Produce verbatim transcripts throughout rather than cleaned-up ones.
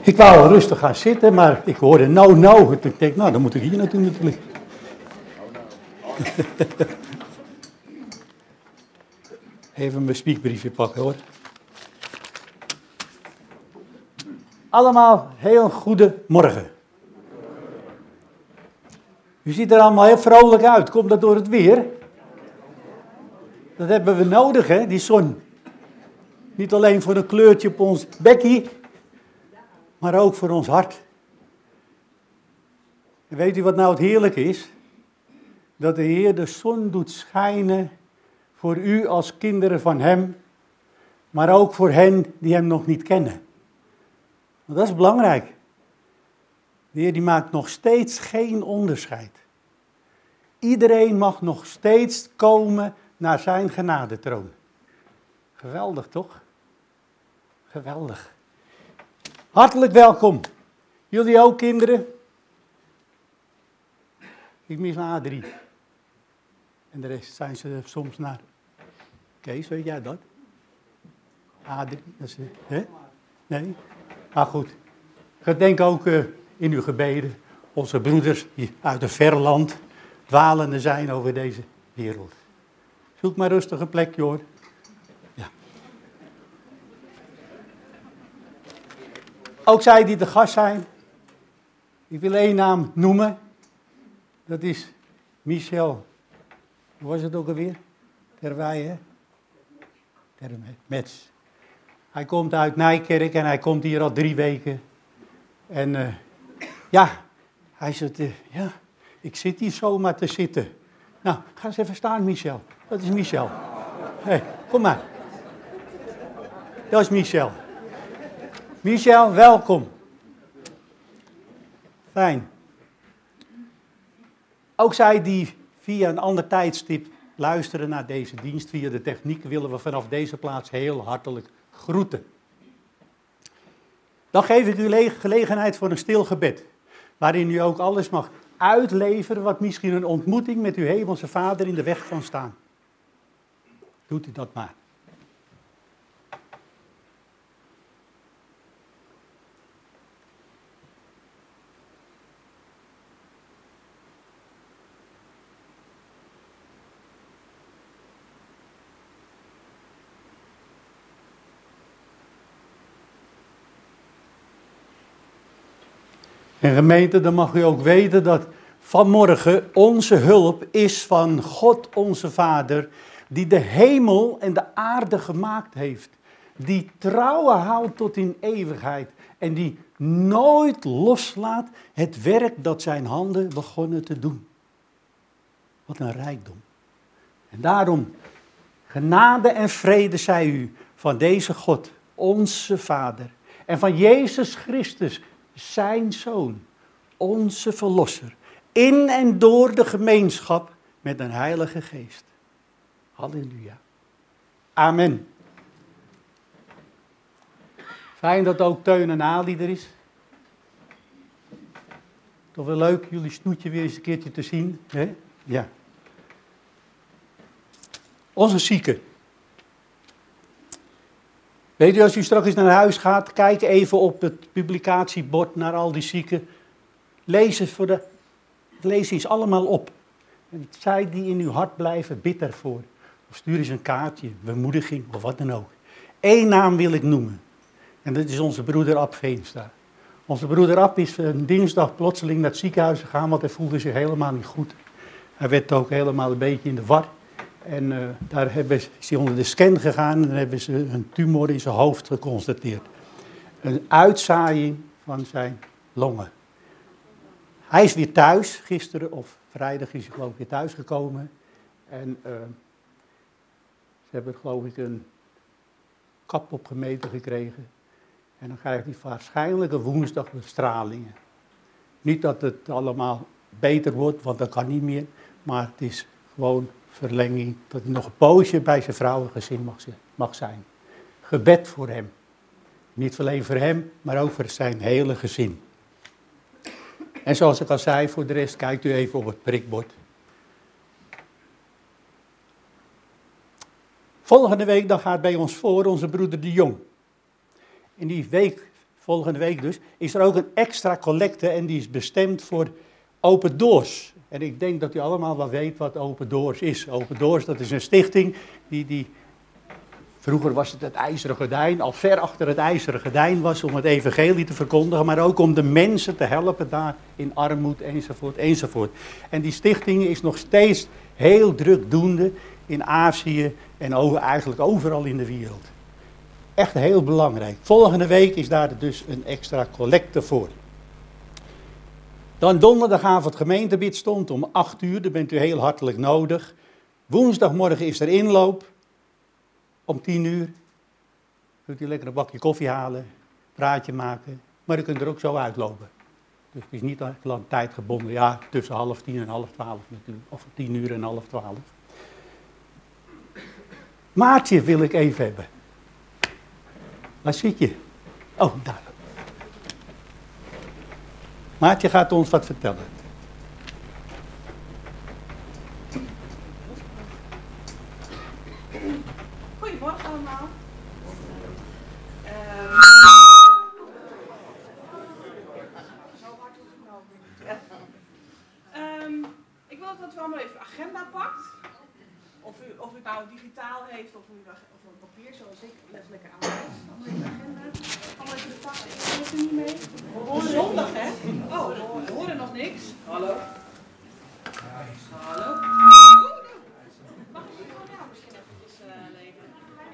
Ik wou wel rustig gaan zitten, maar ik hoorde nou, nou. Ik denk, nou, dan moet ik hier naartoe natuurlijk. Even mijn spiekbriefje pakken, hoor. Allemaal heel goede morgen. U ziet er allemaal heel vrolijk uit. Komt dat door het weer? Dat hebben we nodig, hè, die zon. Niet alleen voor een kleurtje op ons bekkie, maar ook voor ons hart. En weet u wat nou het heerlijke is? Dat de Heer de zon doet schijnen voor u als kinderen van Hem, maar ook voor hen die Hem nog niet kennen. Want dat is belangrijk. De Heer die maakt nog steeds geen onderscheid. Iedereen mag nog steeds komen naar zijn genadetroon. Geweldig, toch? Geweldig. Hartelijk welkom. Jullie ook, kinderen? Ik mis een A drie. En de rest zijn ze soms naar... Kees, weet jij dat? A drie, dat is... Hè? Nee? Maar goed. Gedenk ook uh, in uw gebeden onze broeders die uit een ver land dwalende zijn over deze wereld. Zoek maar rustig een plekje, hoor. Ja. Ook zij die te gast zijn. Ik wil één naam noemen. Dat is Michel. Hoe was het ook alweer? Terwij, hè? Termets. Hij komt uit Nijkerk en hij komt hier al drie weken. En uh, ja, hij zegt, uh, ja, ik zit hier zomaar te zitten. Nou, ga eens even staan, Michel. Dat is Michel. Hé, hey, kom maar. Dat is Michel. Michel, welkom. Fijn. Ook zij die via een ander tijdstip luisteren naar deze dienst, via de techniek, willen we vanaf deze plaats heel hartelijk groeten. Dan geef ik u gelegenheid voor een stil gebed, waarin u ook alles mag uitleveren wat misschien een ontmoeting met uw hemelse Vader in de weg kan staan. Doet u dat maar. En gemeente, dan mag u ook weten dat vanmorgen onze hulp is van God onze Vader, die de hemel en de aarde gemaakt heeft. Die trouwen houdt tot in eeuwigheid en die nooit loslaat het werk dat zijn handen begonnen te doen. Wat een rijkdom. En daarom, genade en vrede zij u van deze God, onze Vader, en van Jezus Christus, zijn Zoon, onze Verlosser, in en door de gemeenschap met een Heilige Geest. Halleluja. Amen. Fijn dat ook Teun en Ali er is. Toch wel leuk jullie snoetje weer eens een keertje te zien. Hè? Ja. Onze zieken. Weet u, als u straks naar huis gaat, kijk even op het publicatiebord naar al die zieken. Lees het voor de, lees eens allemaal op. En zij die in uw hart blijven, bid ervoor. Of stuur eens een kaartje, bemoediging of wat dan ook. Eén naam wil ik noemen. En dat is onze broeder Ab Veenstra. Onze broeder Ab is een dinsdag plotseling naar het ziekenhuis gegaan, want hij voelde zich helemaal niet goed. Hij werd ook helemaal een beetje in de war. En uh, daar hebben ze, is hij onder de scan gegaan en hebben ze een tumor in zijn hoofd geconstateerd. Een uitzaaiing van zijn longen. Hij is weer thuis, gisteren of vrijdag is hij geloof ik weer thuis gekomen. En uh, ze hebben geloof ik een kap opgemeten gekregen. En dan krijgt hij waarschijnlijk een woensdag bestralingen. Niet dat het allemaal beter wordt, want dat kan niet meer. Maar het is gewoon verlenging, dat hij nog een poosje bij zijn vrouwengezin mag, mag zijn. Gebed voor hem. Niet alleen voor hem, maar ook voor zijn hele gezin. En zoals ik al zei, voor de rest kijkt u even op het prikbord. Volgende week dan gaat bij ons voor onze broeder De Jong. In die week volgende week dus, is er ook een extra collecte en die is bestemd voor Open Doors. En ik denk dat u allemaal wel weet wat Open Doors is. Open Doors, dat is een stichting die, die vroeger was het het IJzeren Gordijn, al ver achter het IJzeren Gordijn was om het evangelie te verkondigen, maar ook om de mensen te helpen daar in armoede enzovoort enzovoort. En die stichting is nog steeds heel drukdoende in Azië en over, eigenlijk overal in de wereld. Echt heel belangrijk. Volgende week is daar dus een extra collecte voor. Dan donderdagavond gemeentebidstond om acht uur, daar bent u heel hartelijk nodig. Woensdagmorgen is er inloop om tien uur. Kunt u lekker een bakje koffie halen, praatje maken, maar u kunt er ook zo uitlopen. Dus het is niet lang tijd gebonden, ja, tussen half tien en half twaalf natuurlijk, of tien uur en half twaalf. Maartje wil ik even hebben. Waar zit je? Oh, daar. Maartje gaat ons wat vertellen. Goedemorgen allemaal. Uh, Zo hard hoef ik nou niet. Um, ik wil dat u allemaal even een agenda pakt. Of u, of u het nou digitaal heeft of, u, of een papier zoals ik les lekker aanwijs. Allemaal even de agenda. Allemaal even de tas. Ik heb er niet mee. Zondag hè? Oh, we horen nog niks. Hallo. Hallo. Mag ik die van jou misschien eventjes uh, leveren?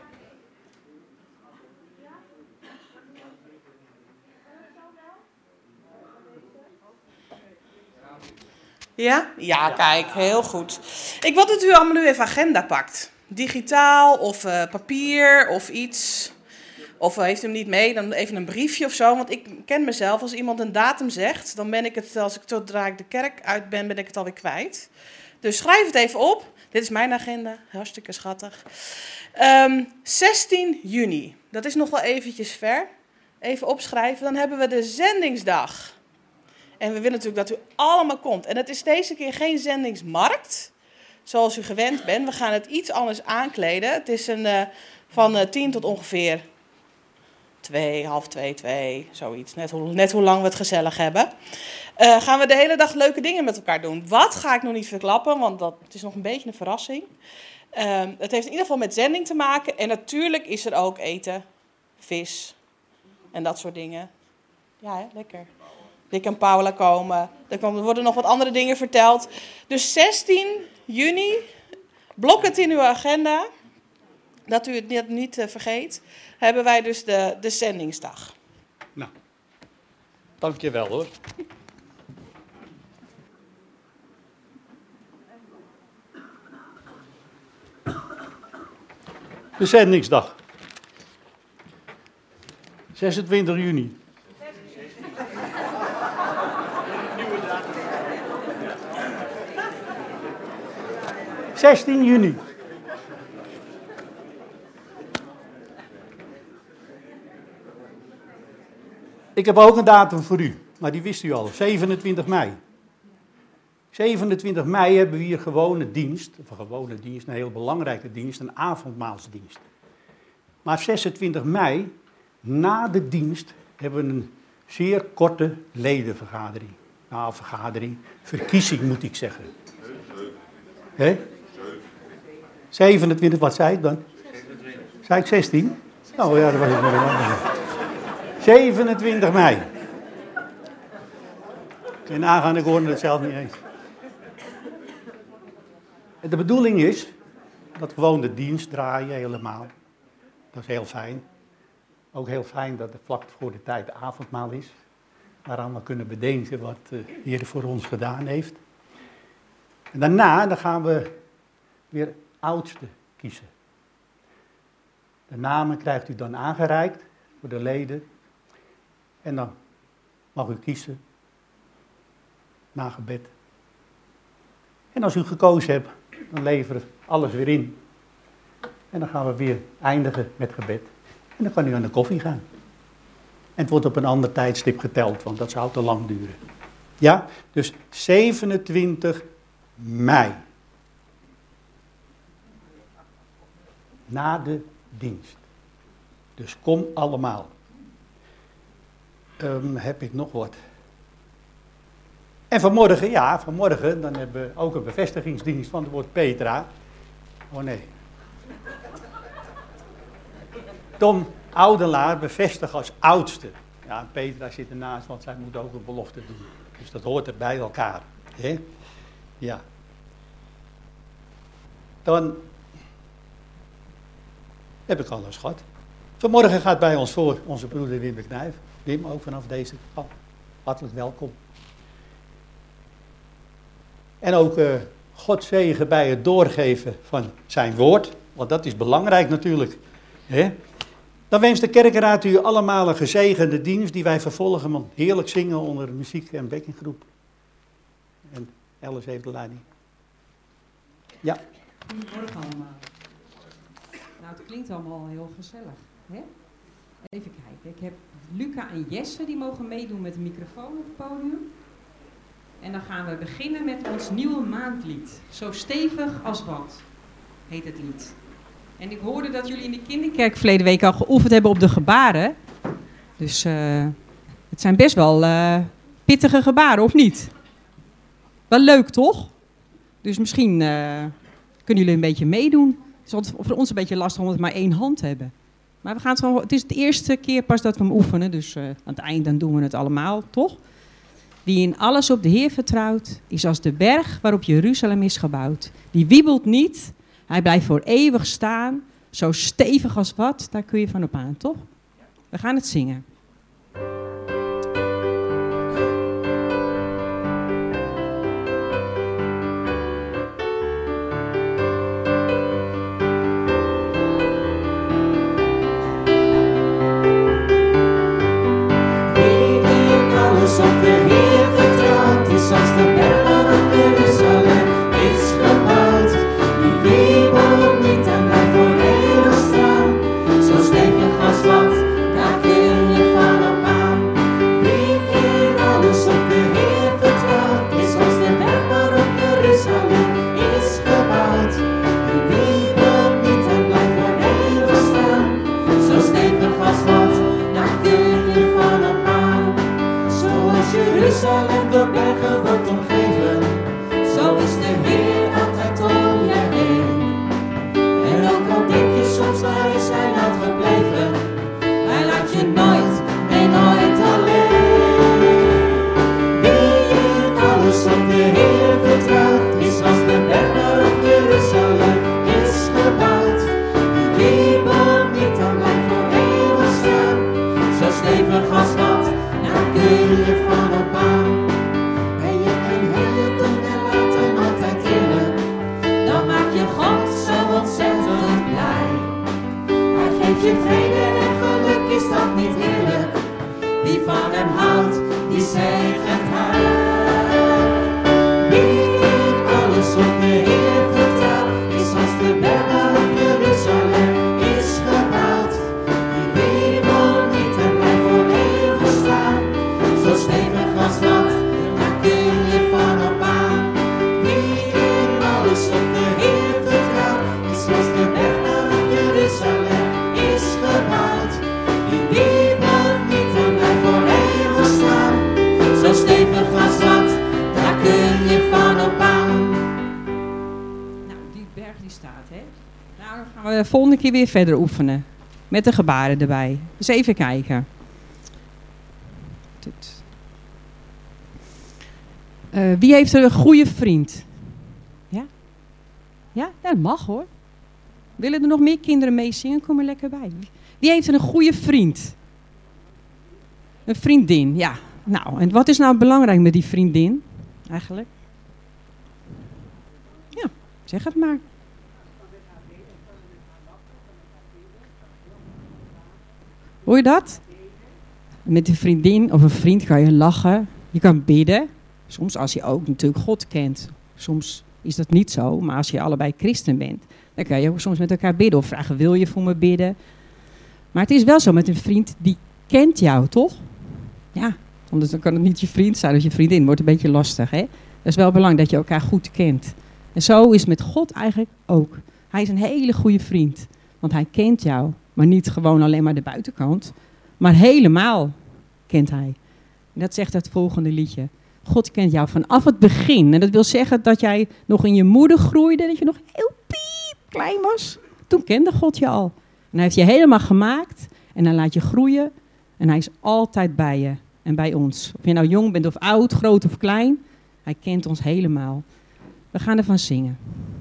Ja? Ja, kijk, heel goed. Ik wil dat u allemaal nu even agenda pakt. Digitaal of uh, papier of iets. Of uh, heeft u hem niet mee, dan even een briefje of zo. Want ik ken mezelf, als iemand een datum zegt, dan ben ik het, als ik zodra ik de kerk uit ben, ben ik het alweer kwijt. Dus schrijf het even op. Dit is mijn agenda, hartstikke schattig. Um, zestien juni, dat is nog wel eventjes ver. Even opschrijven, dan hebben we de zendingsdag. En we willen natuurlijk dat u allemaal komt. En het is deze keer geen zendingsmarkt, zoals u gewend bent. We gaan het iets anders aankleden. Het is een, uh, van uh, tien tot ongeveer twee, half twee, twee, zoiets. Net hoe, net hoe lang we het gezellig hebben. Uh, gaan we de hele dag leuke dingen met elkaar doen. Wat ga ik nog niet verklappen, want dat, het is nog een beetje een verrassing. Uh, het heeft in ieder geval met zending te maken. En natuurlijk is er ook eten, vis en dat soort dingen. Ja, hè, lekker. Dick en Paula komen. Er worden nog wat andere dingen verteld. Dus zestien juni, blok het in uw agenda, dat u het niet, niet uh, vergeet, hebben wij dus de, de zendingsdag. Nou, dankjewel hoor. De zendingsdag. zesentwintig juni. zestien juni. Ik heb ook een datum voor u, maar die wist u al, zevenentwintig mei. zevenentwintig mei hebben we hier gewone dienst, of een gewone dienst, een heel belangrijke dienst, een avondmaalsdienst. Maar zesentwintig mei, na de dienst, hebben we een zeer korte ledenvergadering. Nou, vergadering, verkiezing moet ik zeggen. Hè? zevenentwintig, wat zei ik dan? zesentwintig. Zei ik zestien? Oh ja, dat was het maar. zevenentwintig mei. Kun je nagaan, ik hoorde het zelf niet eens. En de bedoeling is dat gewoon de dienst draaien helemaal. Dat is heel fijn. Ook heel fijn dat het vlak voor de tijd de avondmaal is. Waaraan we kunnen bedenken wat de Heer voor ons gedaan heeft. En daarna dan gaan we weer oudste kiezen. De namen krijgt u dan aangereikt voor de leden. En dan mag u kiezen na gebed. En als u gekozen hebt, dan leveren we alles weer in. En dan gaan we weer eindigen met gebed. En dan kan u aan de koffie gaan. En het wordt op een ander tijdstip geteld, want dat zou te lang duren. Ja, dus zevenentwintig mei. Na de dienst. Dus kom allemaal. Um, heb ik nog wat? En vanmorgen, ja, vanmorgen, dan hebben we ook een bevestigingsdienst van het woord Petra. Oh nee. Tom Oudelaar bevestigt als oudste. Ja, Petra zit ernaast, want zij moet ook een belofte doen. Dus dat hoort er bij elkaar. Hè? Ja. Dan heb ik alles gehad. Vanmorgen gaat bij ons voor onze broeder Wim de Knijf. Wim, ook vanaf deze kant. Hartelijk welkom. En ook uh, God zegen bij het doorgeven van zijn woord. Want dat is belangrijk natuurlijk. Hè? Dan wenst de kerkenraad u allemaal een gezegende dienst die wij vervolgen. Want heerlijk zingen onder muziek en backinggroep. En Alice heeft de leiding. Ja. Goedemorgen allemaal. Nou, het klinkt allemaal heel gezellig. Hè? Even kijken. Ik heb Luca en Jesse, die mogen meedoen met de microfoon op het podium. En dan gaan we beginnen met ons nieuwe maandlied. Zo stevig als wat, heet het lied. En ik hoorde dat jullie in de kinderkerk verleden week al geoefend hebben op de gebaren. Dus uh, het zijn best wel uh, pittige gebaren, of niet? Wel leuk, toch? Dus misschien uh, kunnen jullie een beetje meedoen. Het is voor ons een beetje lastig omdat we maar één hand hebben. Maar we gaan het gewoon, het is de eerste keer pas dat we hem oefenen. Dus uh, aan het eind dan doen we het allemaal, toch? Die in alles op de Heer vertrouwt, is als de berg waarop Jeruzalem is gebouwd. Die wiebelt niet, hij blijft voor eeuwig staan. Zo stevig als wat, daar kun je van op aan, toch? We gaan het zingen. Jeruzalem door bergen wordt omgeven, zo is de Heer altijd om je heen. En ook al denk je soms waar is hij nou gebleven, hij laat je nooit, nee nooit alleen. Wie in alles op de Heer vertrouwt, is als de berg waarop Jeruzalem is gebouwd. Die wiebelt niet en blijft voor eeuwig staan, zo stevig als wat, daar kun je van op aan. Ben je een hele doen en laat hem altijd eerlijk, dan maak je God zo ontzettend blij. Hij geeft je vrede en geluk, is dat niet heerlijk? Wie van hem houdt, die zegent hij. Wie in alles op de Heer vertrouwt, is als de berg waarop Jeruzalem is gebouwd. Die wiebelt niet en blijft voor eeuwig staan, zo stevig als wat, daar kun je van op aan. Wie in alles op de Heer vertrouwt, is als de berg waarop Jeruzalem is gebouwd. Die wiebelt niet en blijft voor eeuwig staan, zo stevig als wat, daar kun je van op aan. Nou, die berg die staat, hè? Nou, dan gaan we de volgende keer weer verder oefenen. Met de gebaren erbij. Dus even kijken. Dit. Uh, wie heeft er een goede vriend? Ja? Ja, dat mag hoor. Willen er nog meer kinderen meezingen? Kom er lekker bij. Wie heeft er een goede vriend? Een vriendin, ja. Nou, en wat is nou belangrijk met die vriendin? Eigenlijk? Ja, zeg het maar. Hoor je dat? Met een vriendin of een vriend kan je lachen. Je kan bidden. Soms als je ook natuurlijk God kent. Soms is dat niet zo. Maar als je allebei christen bent, dan kan je ook soms met elkaar bidden. Of vragen, wil je voor me bidden? Maar het is wel zo met een vriend die kent jou, toch? Ja, anders dan kan het niet je vriend zijn of je vriendin. Wordt een beetje lastig, hè? Dat is wel belangrijk dat je elkaar goed kent. En zo is het met God eigenlijk ook. Hij is een hele goede vriend. Want hij kent jou. Maar niet gewoon alleen maar de buitenkant. Maar helemaal. kent hij. En dat zegt het volgende liedje. God kent jou vanaf het begin. En dat wil zeggen dat jij nog in je moeder groeide, dat je nog heel piep klein was. Toen kende God je al. En hij heeft je helemaal gemaakt en hij laat je groeien. En hij is altijd bij je en bij ons. Of je nou jong bent of oud, groot of klein. Hij kent ons helemaal. We gaan ervan zingen.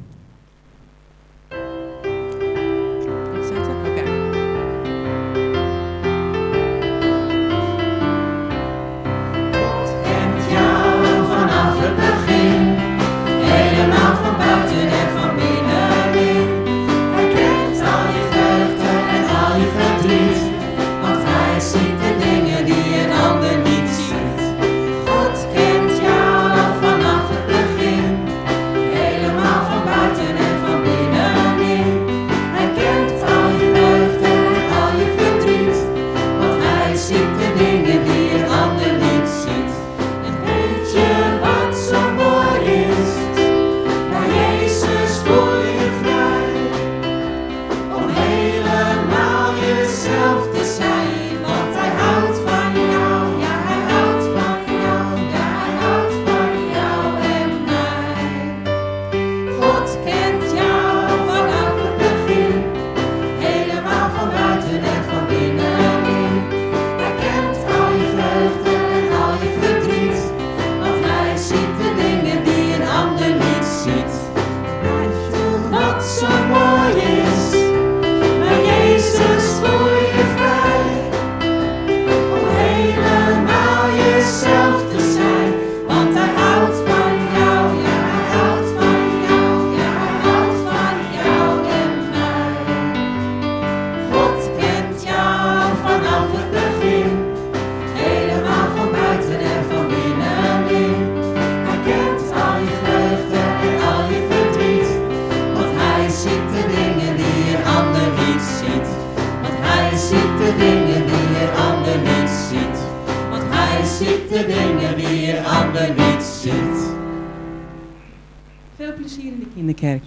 Veel plezier in de kinderkerk.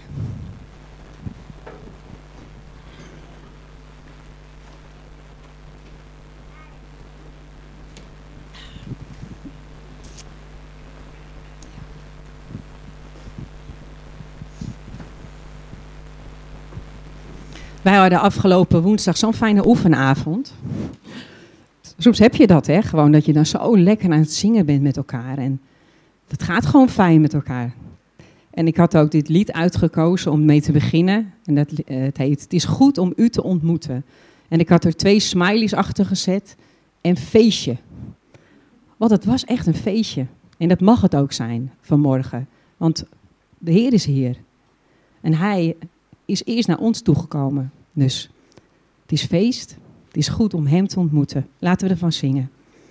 Wij hadden afgelopen woensdag zo'n fijne oefenavond. Soms heb je dat, hè? Gewoon dat je dan zo lekker aan het zingen bent met elkaar. En het gaat gewoon fijn met elkaar. En ik had ook dit lied uitgekozen om mee te beginnen. En dat, uh, het heet Het is goed om u te ontmoeten. En ik had er twee smileys achter gezet en feestje. Want het was echt een feestje. En dat mag het ook zijn vanmorgen. Want de Heer is hier. En Hij is eerst naar ons toegekomen. Dus het is feest. Het is goed om Hem te ontmoeten. Laten we ervan zingen.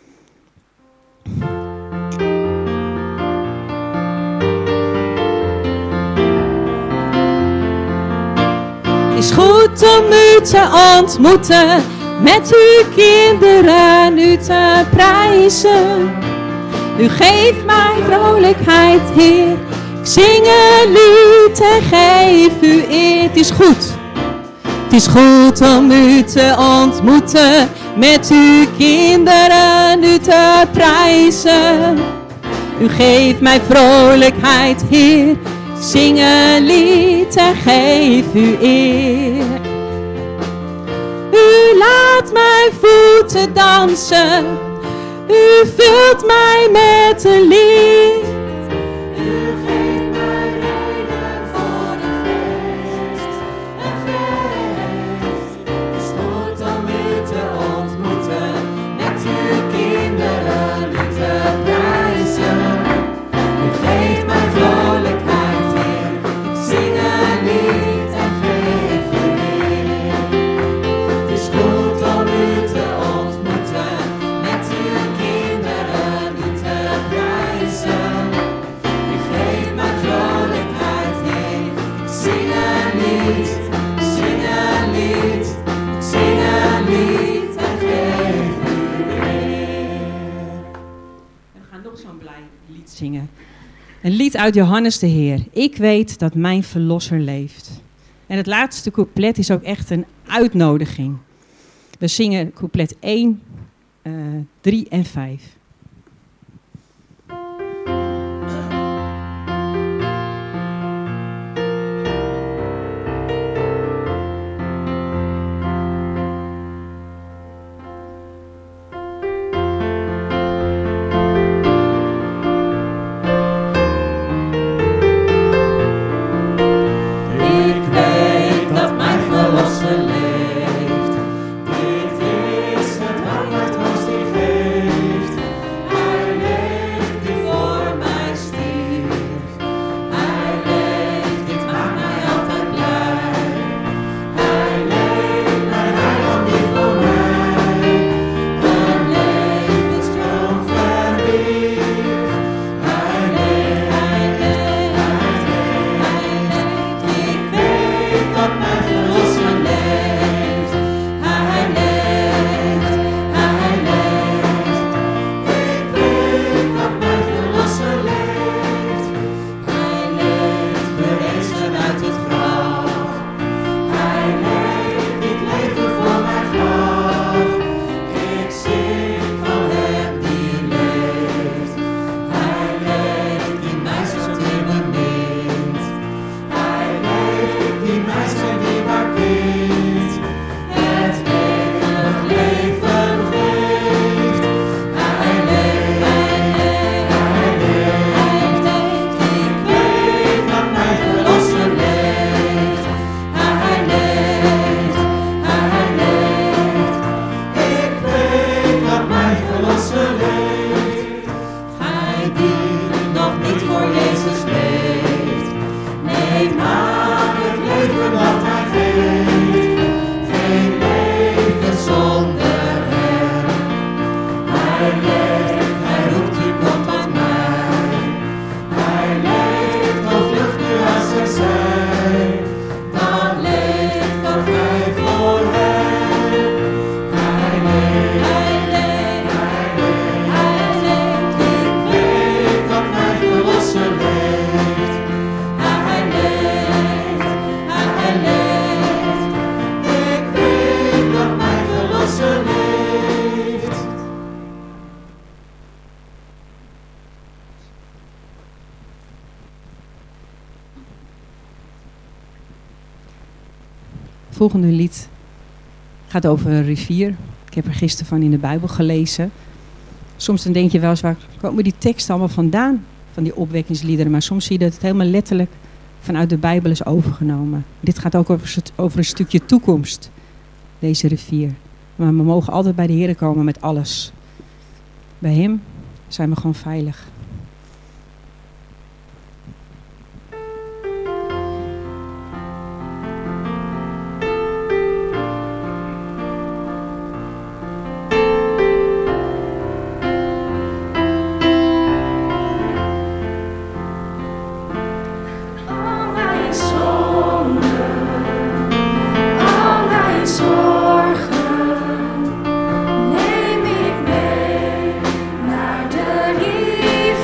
Het is goed om u te ontmoeten, met uw kinderen u te prijzen. U geeft mij vrolijkheid, Heer. Ik zing een lied en geef u eer. Het is goed. Het is goed om u te ontmoeten, met uw kinderen u te prijzen. U geeft mij vrolijkheid, Heer. Zing een lied en geef u eer. U laat mijn voeten dansen. U vult mij met een lied. U geeft mij reden voor een feest. Een feest. Het is goed om u te ontmoeten. Met uw kinderen u te prijzen. U geeft mij vrolijkheid. Zing een lied en geef u eer. Het is goed om u te ontmoeten, met uw kinderen u te prijzen. U geeft mij vrolijkheid, Heer. Zing een lied, zing een lied, zing een lied en geef u eer. We gaan nog zo'n blij lied zingen. Een lied uit Johannes de Heer. Ik weet dat mijn verlosser leeft. En het laatste couplet is ook echt een uitnodiging. We zingen couplet één uh, drie en vijf. Het volgende lied gaat over een rivier. Ik heb er gisteren van in de Bijbel gelezen. Soms dan denk je wel eens, waar komen die teksten allemaal vandaan? Van die opwekkingsliederen. Maar soms zie je dat het helemaal letterlijk vanuit de Bijbel is overgenomen. Dit gaat ook over, over een stukje toekomst. Deze rivier. Maar we mogen altijd bij de Heer komen met alles. Bij Hem zijn we gewoon veilig. Neem ik mee naar de rivier.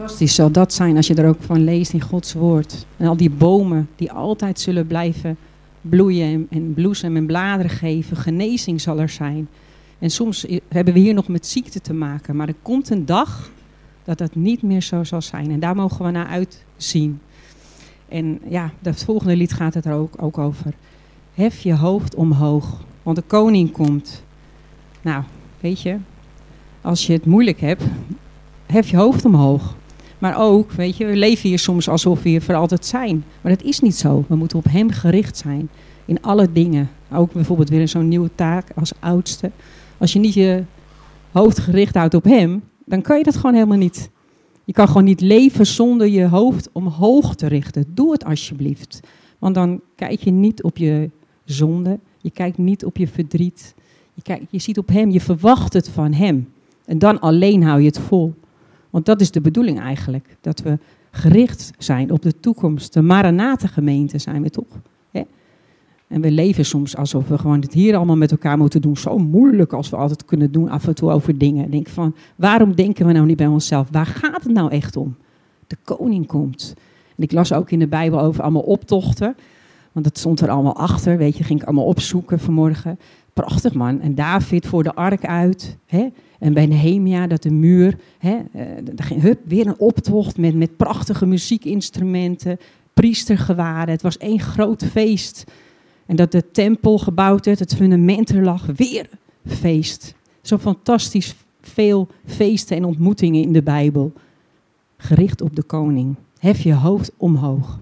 fantastisch zal dat zijn als je er ook van leest in Gods woord. En al die bomen die altijd zullen blijven bloeien en, en bloesem en bladeren geven. Genezing zal er zijn. En soms hebben we hier nog met ziekte te maken. Maar er komt een dag dat dat niet meer zo zal zijn. En daar mogen we naar uitzien. En ja, het volgende lied gaat het er ook, ook over. Hef je hoofd omhoog, want de koning komt. Nou, weet je, als je het moeilijk hebt, hef je hoofd omhoog. Maar ook, weet je, we leven hier soms alsof we hier voor altijd zijn. Maar dat is niet zo. We moeten op hem gericht zijn. In alle dingen. Ook bijvoorbeeld weer zo'n nieuwe taak als oudste. Als je niet je hoofd gericht houdt op hem, dan kan je dat gewoon helemaal niet. Je kan gewoon niet leven zonder je hoofd omhoog te richten. Doe het alsjeblieft. Want dan kijk je niet op je zonde. Je kijkt niet op je verdriet. Je, kijkt, je ziet op hem. Je verwacht het van hem. En dan alleen hou je het vol. Want dat is de bedoeling eigenlijk. Dat we gericht zijn op de toekomst. De Maranatha-gemeente zijn we toch. Hè? En we leven soms alsof we gewoon het hier allemaal met elkaar moeten doen. Zo moeilijk als we altijd kunnen doen af en toe over dingen. Denk van, waarom denken we nou niet bij onszelf? Waar gaat het nou echt om? De koning komt. En ik las ook in de Bijbel over allemaal optochten. Want dat stond er allemaal achter. Weet je, ging ik allemaal opzoeken vanmorgen. Prachtig man. En David voor de ark uit. Hè? En bij Nehemia dat de muur. Hè? Uh, ging, hup, weer een optocht met, met prachtige muziekinstrumenten. Priestergewaden. Het was één groot feest. En dat de tempel gebouwd werd, het fundament er lag, weer feest. Zo fantastisch veel feesten en ontmoetingen in de Bijbel. Gericht op de koning. Hef je hoofd omhoog.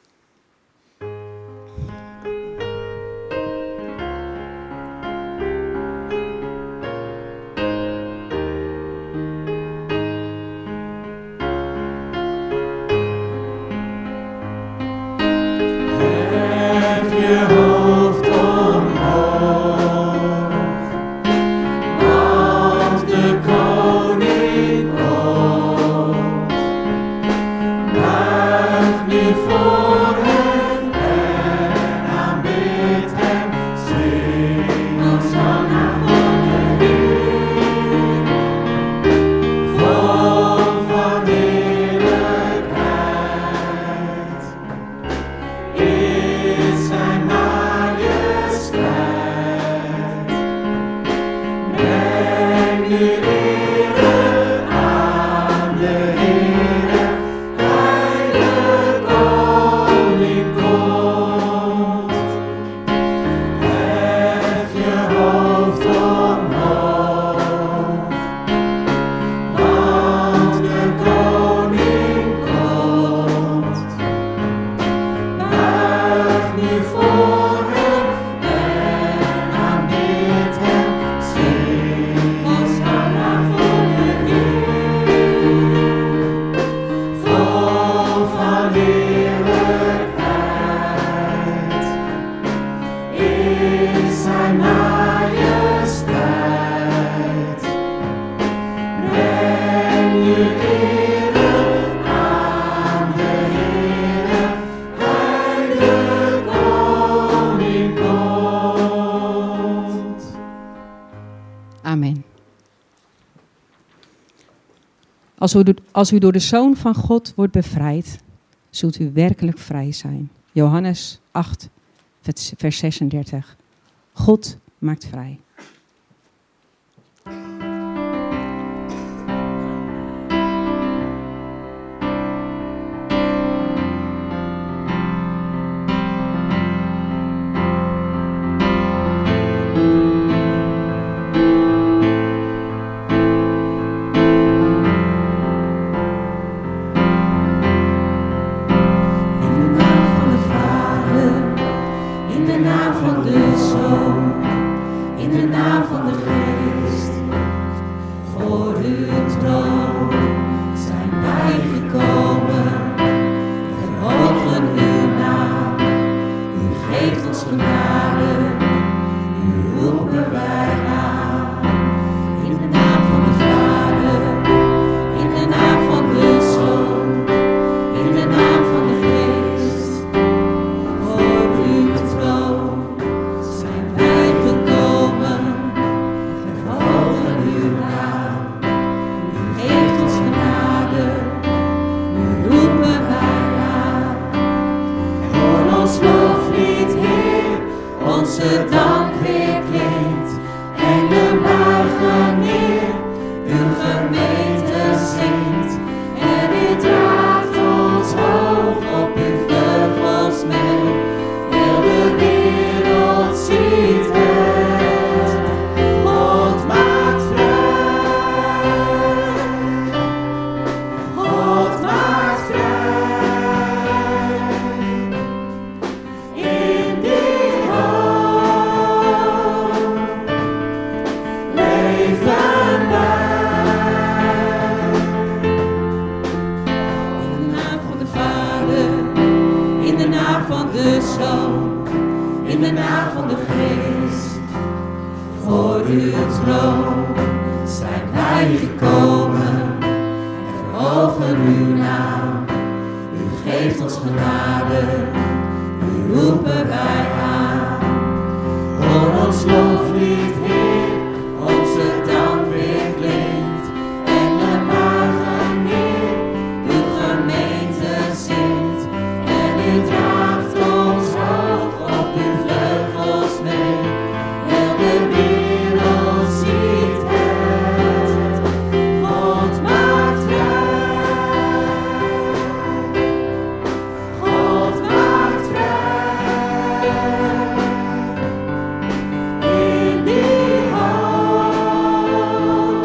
Amen. Als u, als u door de Zoon van God wordt bevrijd, zult u werkelijk vrij zijn. Johannes acht, vers zesendertig. God maakt vrij. In de naam van de Zoon, in de onze dank weer klinkt. Engelen buigen neer, uw gemeente zingt. En u draagt ons hoog op uw vleugels mee. Heel de wereld ziet het, God maakt vrij. God maakt vrij. In die hoop leven wij. In de naam van de Vader, in de naam van de Zoon, in de naam van de Geest. Voor uw troon zijn wij gekomen en verhogen uw naam. U geeft ons genade, u roepen wij aan. Hoor ons loflied, Heer, onze dank weer klinkt. Engelen buigen neer, uw gemeente zingt. En u draagt ons hoog op uw vleugels mee. Heel de wereld ziet het, God maakt vrij. God maakt vrij. In die hoop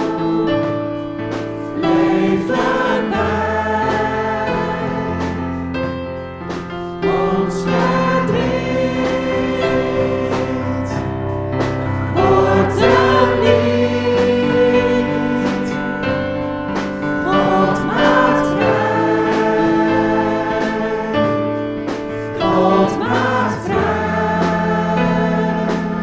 leven wij. Ons verdriet wordt een lied. God maakt vrij. God maakt vrij.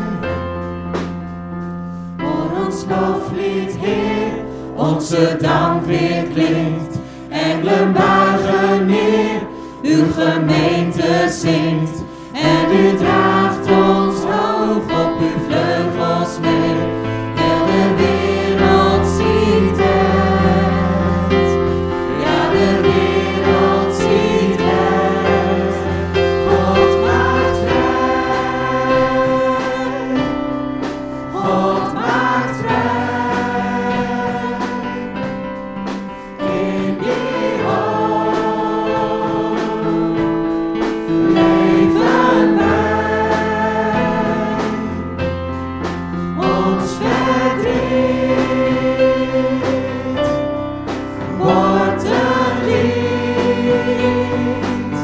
Hoor ons loflied, Heer, onze dank weer klinkt. Engelen buigen neer, uw gemeente zingt. En u draagt ons hoog op uw vleugels mee. Heel de wereld ziet het. Ja, de wereld ziet het. God maakt vrij. God maakt vrij. In die hoop leven wij. Ons verdriet wordt een lied.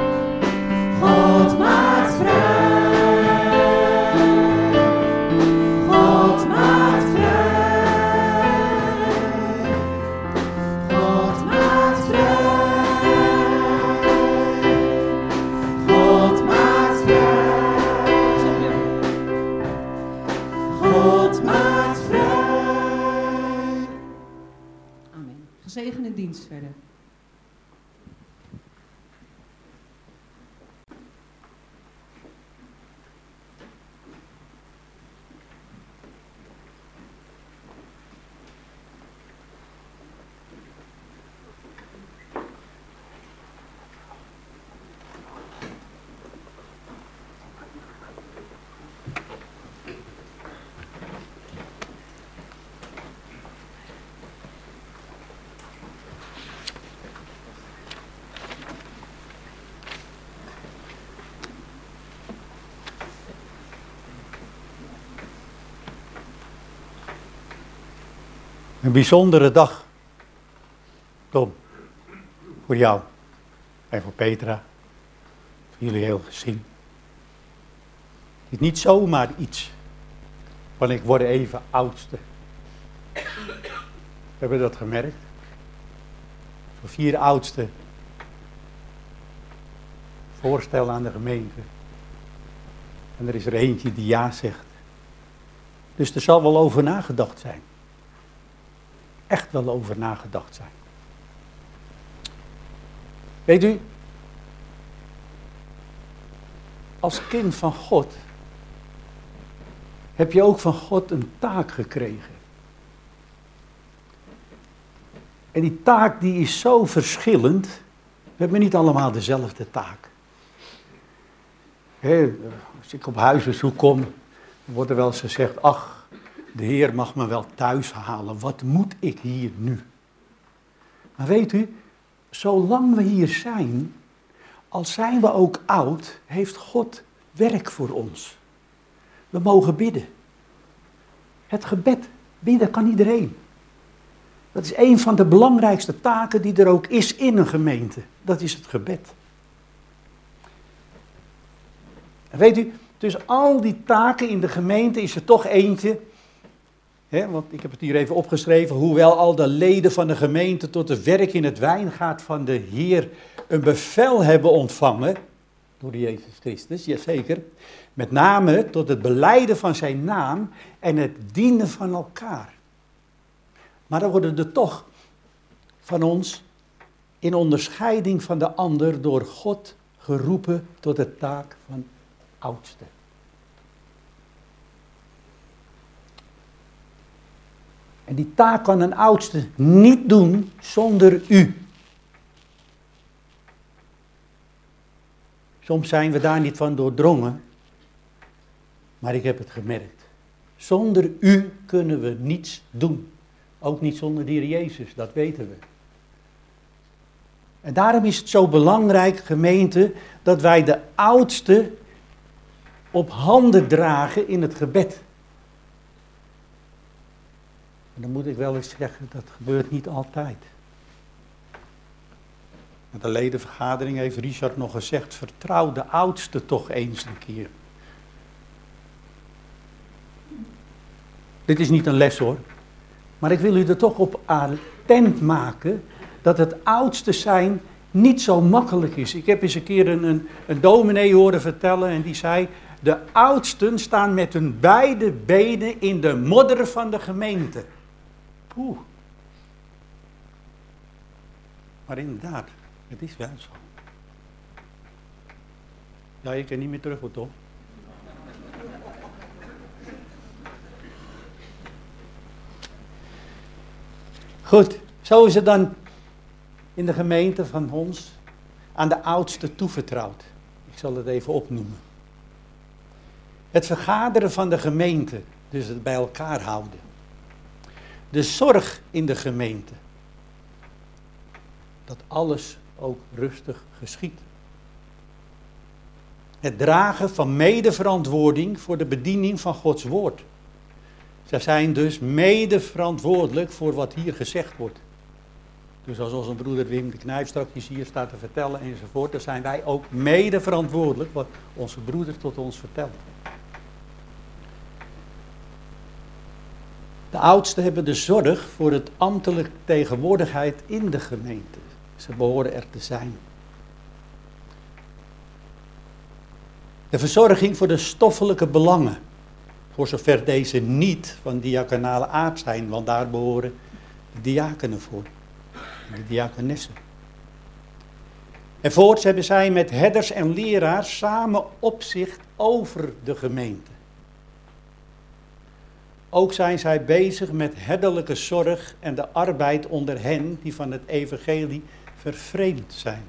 God maakt vrij. God maakt vrij. God maakt vrij. God maakt vrij. God maakt vrij. Amen. Gezegende dienst verder. Een bijzondere dag, Tom, voor jou en voor Petra, voor jullie heel gezin. Het is niet zomaar iets van ik word even oudste. We hebben dat gemerkt. Voor vier oudsten voorstel aan de gemeente. En er is er eentje die ja zegt. Dus er zal wel over nagedacht zijn. Echt wel over nagedacht zijn. Weet u, als kind van God heb je ook van God een taak gekregen. En die taak die is zo verschillend. We hebben niet allemaal dezelfde taak. We He, als ik op huisbezoek kom, wordt er wel eens gezegd, ach, de Heer mag me wel thuis halen. Wat moet ik hier nu? Maar weet u, zolang we hier zijn, al zijn we ook oud, heeft God werk voor ons. We mogen bidden. Het gebed, bidden kan iedereen. Dat is een van de belangrijkste taken die er ook is in een gemeente. Dat is het gebed. En weet u, tussen al die taken in de gemeente is er toch eentje. Hè, want ik heb het hier even opgeschreven. Hoewel al de leden van de gemeente tot het werk in het wijngaard van de Heer een bevel hebben ontvangen. Door Jezus Christus, jazeker. Met name tot het belijden van zijn naam en het dienen van elkaar. Maar dan worden er toch van ons in onderscheiding van de ander door God geroepen tot de taak van oudste. En die taak kan een oudste niet doen zonder u. Soms zijn we daar niet van doordrongen, maar ik heb het gemerkt. Zonder u kunnen we niets doen. Ook niet zonder de Heer Jezus, dat weten we. En daarom is het zo belangrijk, gemeente, dat wij de oudste op handen dragen in het gebed. En dan moet ik wel eens zeggen, dat gebeurt niet altijd. Met de ledenvergadering heeft Richard nog gezegd, vertrouw de oudste toch eens een keer. Dit is niet een les hoor, maar ik wil u er toch op attent maken dat het oudste zijn niet zo makkelijk is. Ik heb eens een keer een, een, een dominee horen vertellen en die zei, de oudsten staan met hun beide benen in de modder van de gemeente. Poeh. Maar inderdaad, het is wel zo. Ja, je kan niet meer terug, toch? Goed, zo is het dan in de gemeente van ons aan de oudste toevertrouwd. Ik zal het even opnoemen. Het vergaderen van de gemeente, dus het bij elkaar houden. De zorg in de gemeente. Dat alles ook rustig geschiet. Het dragen van medeverantwoording voor de bediening van Gods woord. Zij zijn dus medeverantwoordelijk voor wat hier gezegd wordt. Dus als onze broeder Wim de Knijp straks hier staat te vertellen enzovoort, dan zijn wij ook medeverantwoordelijk wat onze broeder tot ons vertelt. De oudsten hebben de zorg voor het ambtelijke tegenwoordigheid in de gemeente. Ze behoren er te zijn. De verzorging voor de stoffelijke belangen. Voor zover deze niet van diaconale aard zijn, want daar behoren de diakenen voor. De diakonessen. En voorts hebben zij met herders en leraars samen opzicht over de gemeente. Ook zijn zij bezig met herderlijke zorg en de arbeid onder hen die van het evangelie vervreemd zijn.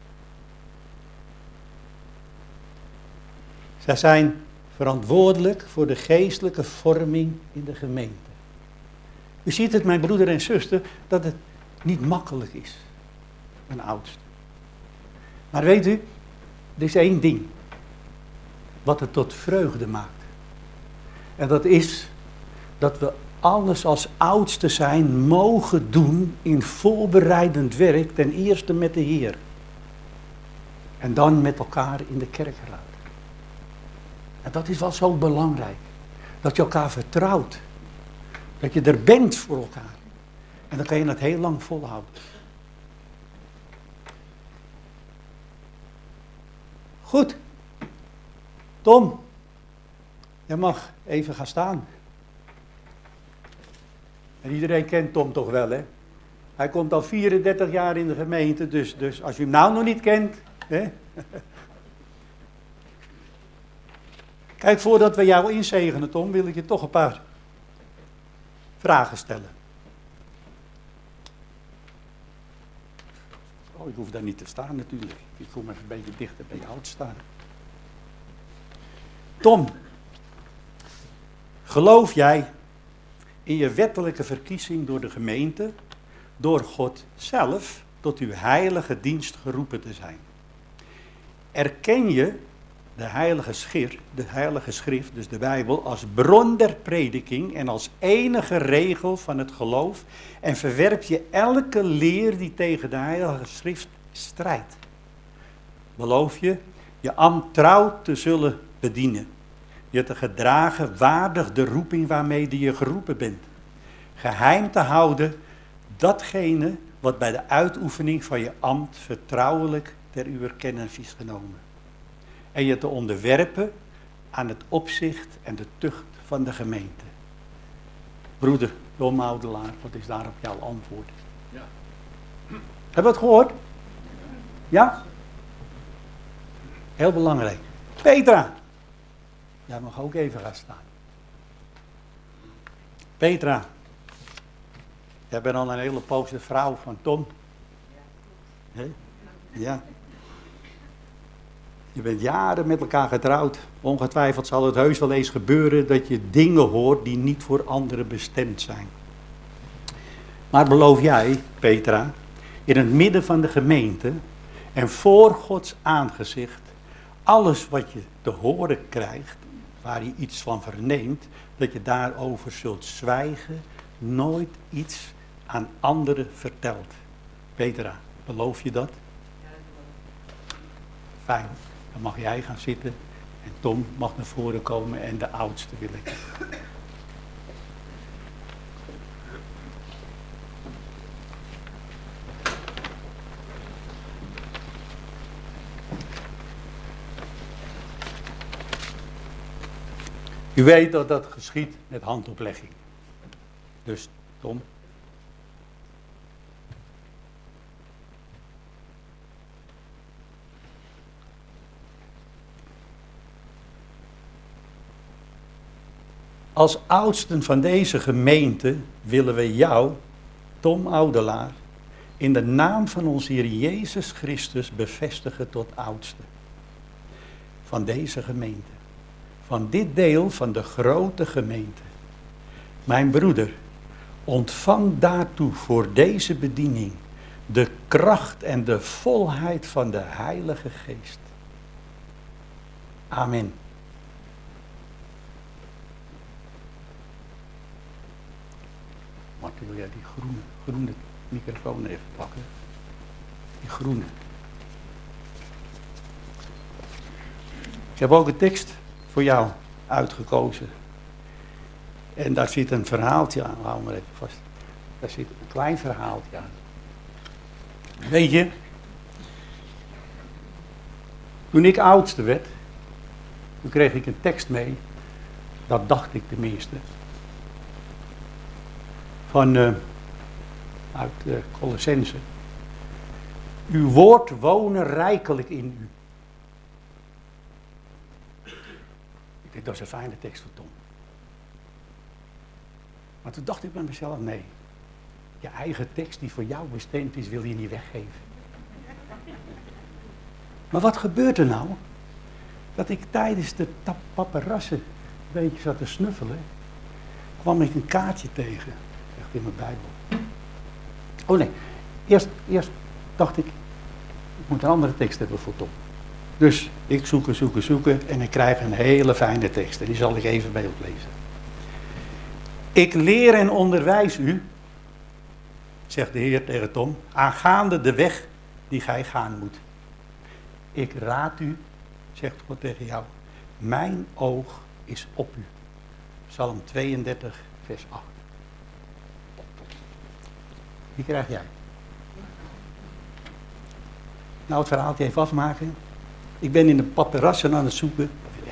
Zij zijn verantwoordelijk voor de geestelijke vorming in de gemeente. U ziet het, mijn broeder en zuster, dat het niet makkelijk is, een oudste. Maar weet u, er is één ding wat het tot vreugde maakt. En dat is dat we alles als oudste zijn mogen doen in voorbereidend werk, ten eerste met de Heer. En dan met elkaar in de kerkraad. En dat is wel zo belangrijk. Dat je elkaar vertrouwt. Dat je er bent voor elkaar. En dan kan je het heel lang volhouden. Goed. Tom. Jij mag even gaan staan. En iedereen kent Tom toch wel, hè? Hij komt al vierendertig jaar in de gemeente, dus, dus als je hem nou nog niet kent, hè? Kijk, voordat we jou inzegenen, Tom, wil ik je toch een paar vragen stellen. Oh, ik hoef daar niet te staan natuurlijk. Ik kom even een beetje dichter bij jou te staan. Tom, geloof jij in je wettelijke verkiezing door de gemeente, door God zelf, tot uw heilige dienst geroepen te zijn? Erken je de heilige schrift, de heilige schrift, dus de Bijbel, als bron der prediking en als enige regel van het geloof en verwerp je elke leer die tegen de heilige schrift strijdt? Beloof je je ambt trouw te zullen bedienen, je te gedragen waardig de roeping waarmee je geroepen bent, geheim te houden datgene wat bij de uitoefening van je ambt vertrouwelijk ter uw kennis is genomen, en je te onderwerpen aan het opzicht en de tucht van de gemeente. Broeder Tom Oudelaar, wat is daarop jouw antwoord? Ja. Hebben we het gehoord? Ja? Heel belangrijk. Petra, jij mag ook even gaan staan. Petra, jij bent al een hele poos de vrouw van Tom. He? Ja. Je bent jaren met elkaar getrouwd. Ongetwijfeld zal het heus wel eens gebeuren dat je dingen hoort die niet voor anderen bestemd zijn. Maar beloof jij, Petra, in het midden van de gemeente en voor Gods aangezicht, alles wat je te horen krijgt, waar je iets van verneemt, dat je daarover zult zwijgen, nooit iets aan anderen vertelt. Petra, beloof je dat? Fijn, dan mag jij gaan zitten en Tom mag naar voren komen en de oudste wil ik. U weet dat dat geschiet met handoplegging. Dus, Tom. Als oudsten van deze gemeente willen we jou, Tom Oudelaar, in de naam van onze Heer Jezus Christus bevestigen tot oudste van deze gemeente. Van dit deel van de grote gemeente. Mijn broeder, ontvang daartoe voor deze bediening de kracht en de volheid van de Heilige Geest. Amen. Martin, wil jij die groene, groene microfoon even pakken? Die groene. Ik heb ook een tekst voor jou uitgekozen. En daar zit een verhaaltje aan. Hou maar even vast. Daar zit een klein verhaaltje aan. Weet je, toen ik oudste werd, toen kreeg ik een tekst mee. Dat dacht ik tenminste. Van, uh, uit uh, Colossense. Uw woord wonen rijkelijk in u. Ik denk, dat is een fijne tekst voor Tom. Maar toen dacht ik bij mezelf, nee. Je eigen tekst die voor jou bestemd is, wil je niet weggeven. Maar wat gebeurt er nou? Dat ik tijdens de paparazzen een beetje zat te snuffelen, kwam ik een kaartje tegen. Echt in mijn Bijbel. Oh nee, eerst, eerst dacht ik, ik moet een andere tekst hebben voor Tom. Dus ik zoeken, zoeken, zoeken en ik krijg een hele fijne tekst. En die zal ik even bij oplezen. Ik leer en onderwijs u, zegt de Heer tegen Tom, aangaande de weg die gij gaan moet. Ik raad u, zegt God tegen jou, mijn oog is op u. Psalm tweeëndertig, vers acht. Die krijg jij. Nou, het verhaaltje even afmaken. Ik ben in de paparassen aan het zoeken.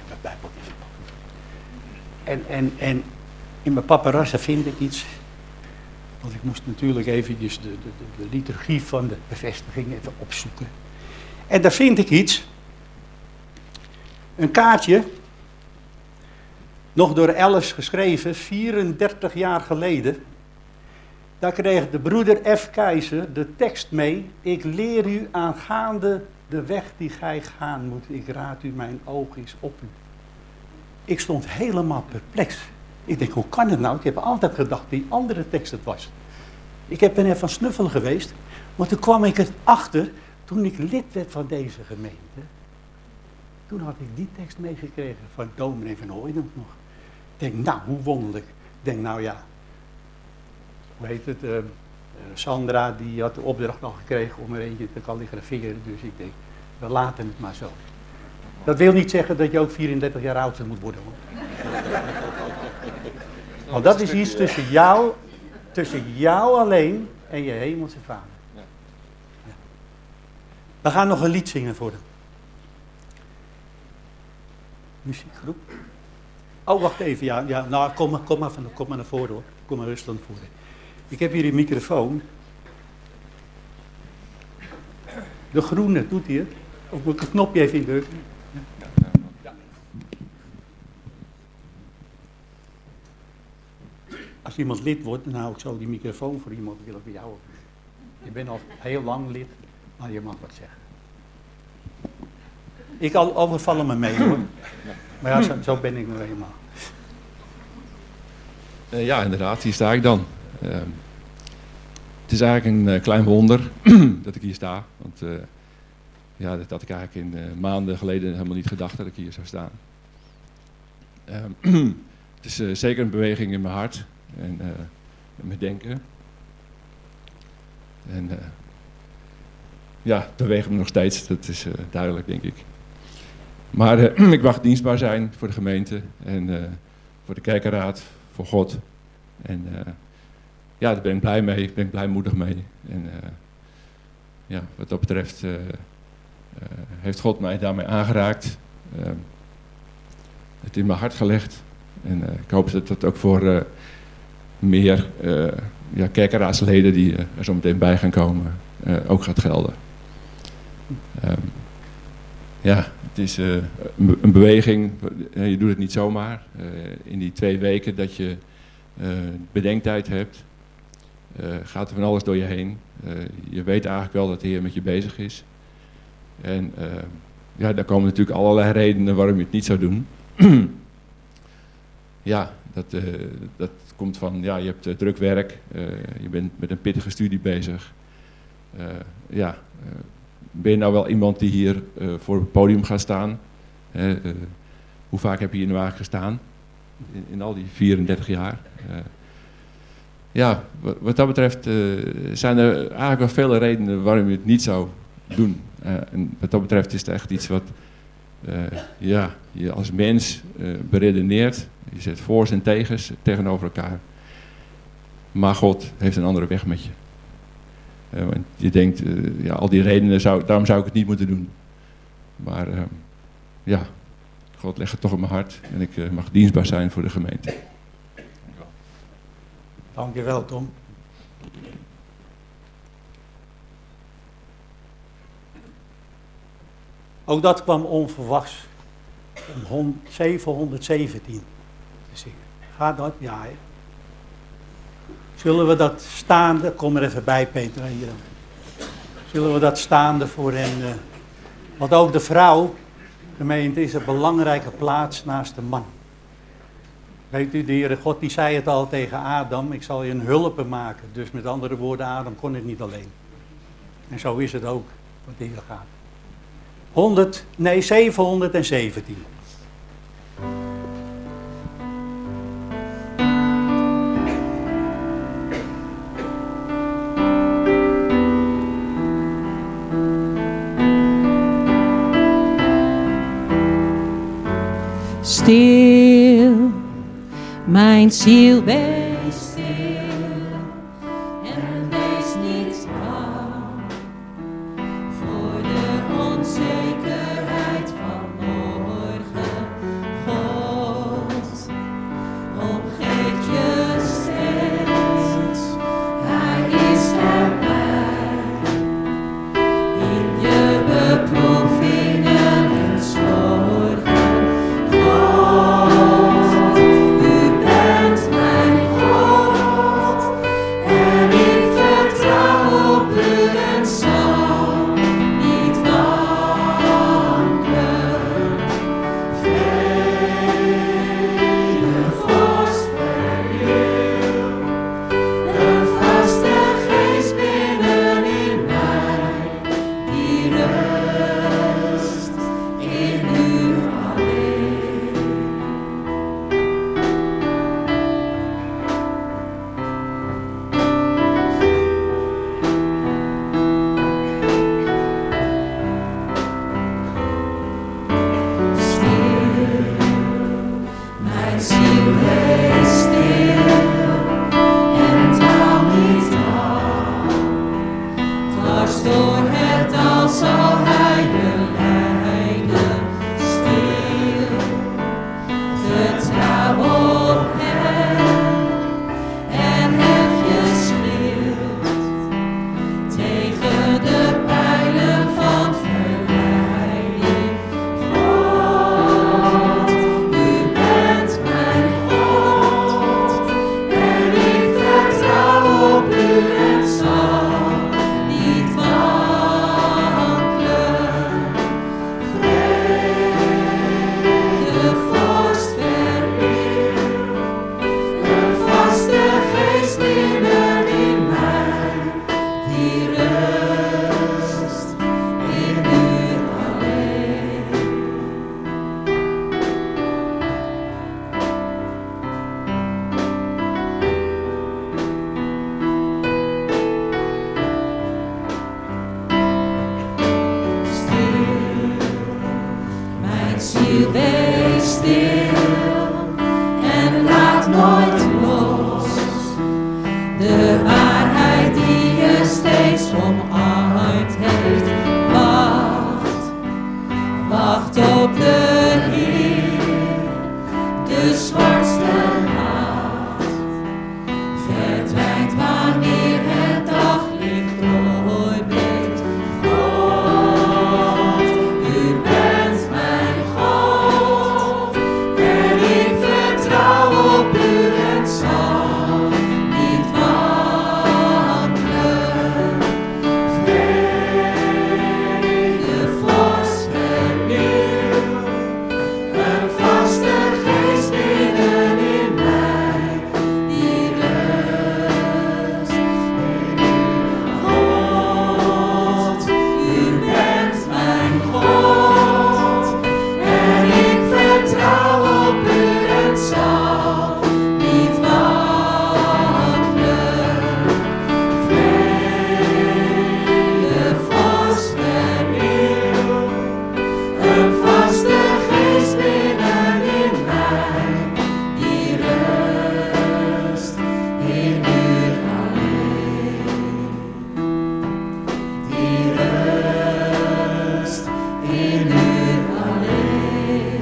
En, en, en in mijn paparassen vind ik iets. Want ik moest natuurlijk eventjes de, de, de, de liturgie van de bevestiging even opzoeken. En daar vind ik iets. Een kaartje. Nog door Els geschreven, vierendertig jaar geleden. Daar kreeg de broeder F. Keizer de tekst mee. Ik leer u aangaande de weg die gij gaan moet. Ik raad u, mijn oog is op u. Ik stond helemaal perplex. Ik denk, hoe kan het nou? Ik heb altijd gedacht die andere tekst het was. Ik heb er net van snuffelen geweest, maar toen kwam ik erachter, toen ik lid werd van deze gemeente, toen had ik die tekst meegekregen van dominee van Hooydonk nog. Ik denk, nou, hoe wonderlijk. Ik denk, nou ja, hoe heet het, uh, Sandra die had de opdracht al gekregen om er eentje te kalligraferen, dus ik denk, we laten het maar zo. Dat wil niet zeggen dat je ook vierendertig jaar ouder moet worden, hoor. Want dat is iets tussen jou, tussen jou alleen en je hemelse vader. Ja. We gaan nog een lied zingen voor hem. Muziekgroep. Oh, wacht even. Ja, ja, nou, kom maar, kom, maar van, kom maar naar voren, hoor. Kom maar rustig naar voren. Ik heb hier een microfoon. De groene, doet hij het? Of moet ik een knopje even indrukken? Ja. Als iemand lid wordt, dan hou ik zo die microfoon voor iemand. Ik wil ook bij jou. Je bent al heel lang lid, maar je mag wat zeggen. Ik al overvallen me mee, hoor. Maar ja, zo, zo ben ik nu eenmaal. Uh, ja, inderdaad, hier sta ik dan. Uh, het is eigenlijk een uh, klein wonder dat ik hier sta. Want uh, ja, dat had ik eigenlijk in uh, maanden geleden helemaal niet gedacht dat ik hier zou staan. Uh, het is uh, zeker een beweging in mijn hart en uh, in mijn denken. En uh, ja, het beweegt me nog steeds, dat is uh, duidelijk, denk ik. Maar uh, ik mag dienstbaar zijn voor de gemeente en uh, voor de kerkenraad, voor God. En uh, ja, daar ben ik blij mee, daar ben ik blijmoedig mee. En uh, ja, wat dat betreft uh, uh, heeft God mij daarmee aangeraakt. Uh, het in mijn hart gelegd. En uh, ik hoop dat dat ook voor uh, meer uh, ja, kerkenraadsleden die uh, er zo meteen bij gaan komen, uh, ook gaat gelden. Um, ja, het is uh, een, een beweging, uh, je doet het niet zomaar. Uh, in die twee weken dat je uh, bedenktijd hebt, uh, gaat er van alles door je heen. Uh, je weet eigenlijk wel dat de Heer met je bezig is. En uh, ja, daar komen natuurlijk allerlei redenen waarom je het niet zou doen. Ja, dat, uh, dat komt van, ja, je hebt uh, druk werk, uh, je bent met een pittige studie bezig. Uh, ja, uh, ben je nou wel iemand die hier uh, voor het podium gaat staan? Uh, uh, hoe vaak heb je hier nou eigenlijk gestaan? In, in al die vierendertig jaar. Uh, ja, wat, wat dat betreft uh, zijn er eigenlijk wel vele redenen waarom je het niet zou doen. Uh, en wat dat betreft is het echt iets wat uh, ja, je als mens uh, beredeneert. Je zet voor's en tegens tegenover elkaar. Maar God heeft een andere weg met je. Uh, want je denkt, uh, ja, al die redenen, zou, daarom zou ik het niet moeten doen. Maar uh, ja, God legt het toch op mijn hart en ik uh, mag dienstbaar zijn voor de gemeente. Dankjewel, Tom. Ook dat kwam onverwachts. Om zevenhonderdzeventien te zingen. Gaat dat? Ja, hè? Zullen we dat staande, kom er even bij Peter, hier. Zullen we dat staande voor hen, uh, want ook de vrouw, gemeente, is een belangrijke plaats naast de man. Weet u, de Heere God die zei het al tegen Adam, ik zal je een hulpe maken. Dus met andere woorden, Adam kon het niet alleen. En zo is het ook, wat hier gaat. honderd, nee, zevenhonderdzeventien. Stil, mijn ziel, wees stil en wees niet bang voor de onzekerheid van morgen. God omgeeft je steeds, Hij is erbij in je beproevingen en zorgen. God, U bent mijn God. ziel, wees stil en laat nooit los. De waarheid die je steeds omarmd heeft, wacht, wacht op de Heer, de zwartste nacht verdwijnt wanneer het daglicht doorbreekt. God, u bent mijn God, en ik vertrouw op u en zal niet wandelen. Vrede, vorst, vernieuw, een vaste geest binnenin mij, die rust in u. God, u bent mijn God, en ik vertrouw op u en zal niet wandelen. Vrede, vorst, vernieuw, een vaste geest binnenin mij, die rust in u alleen. Die rust in u alleen.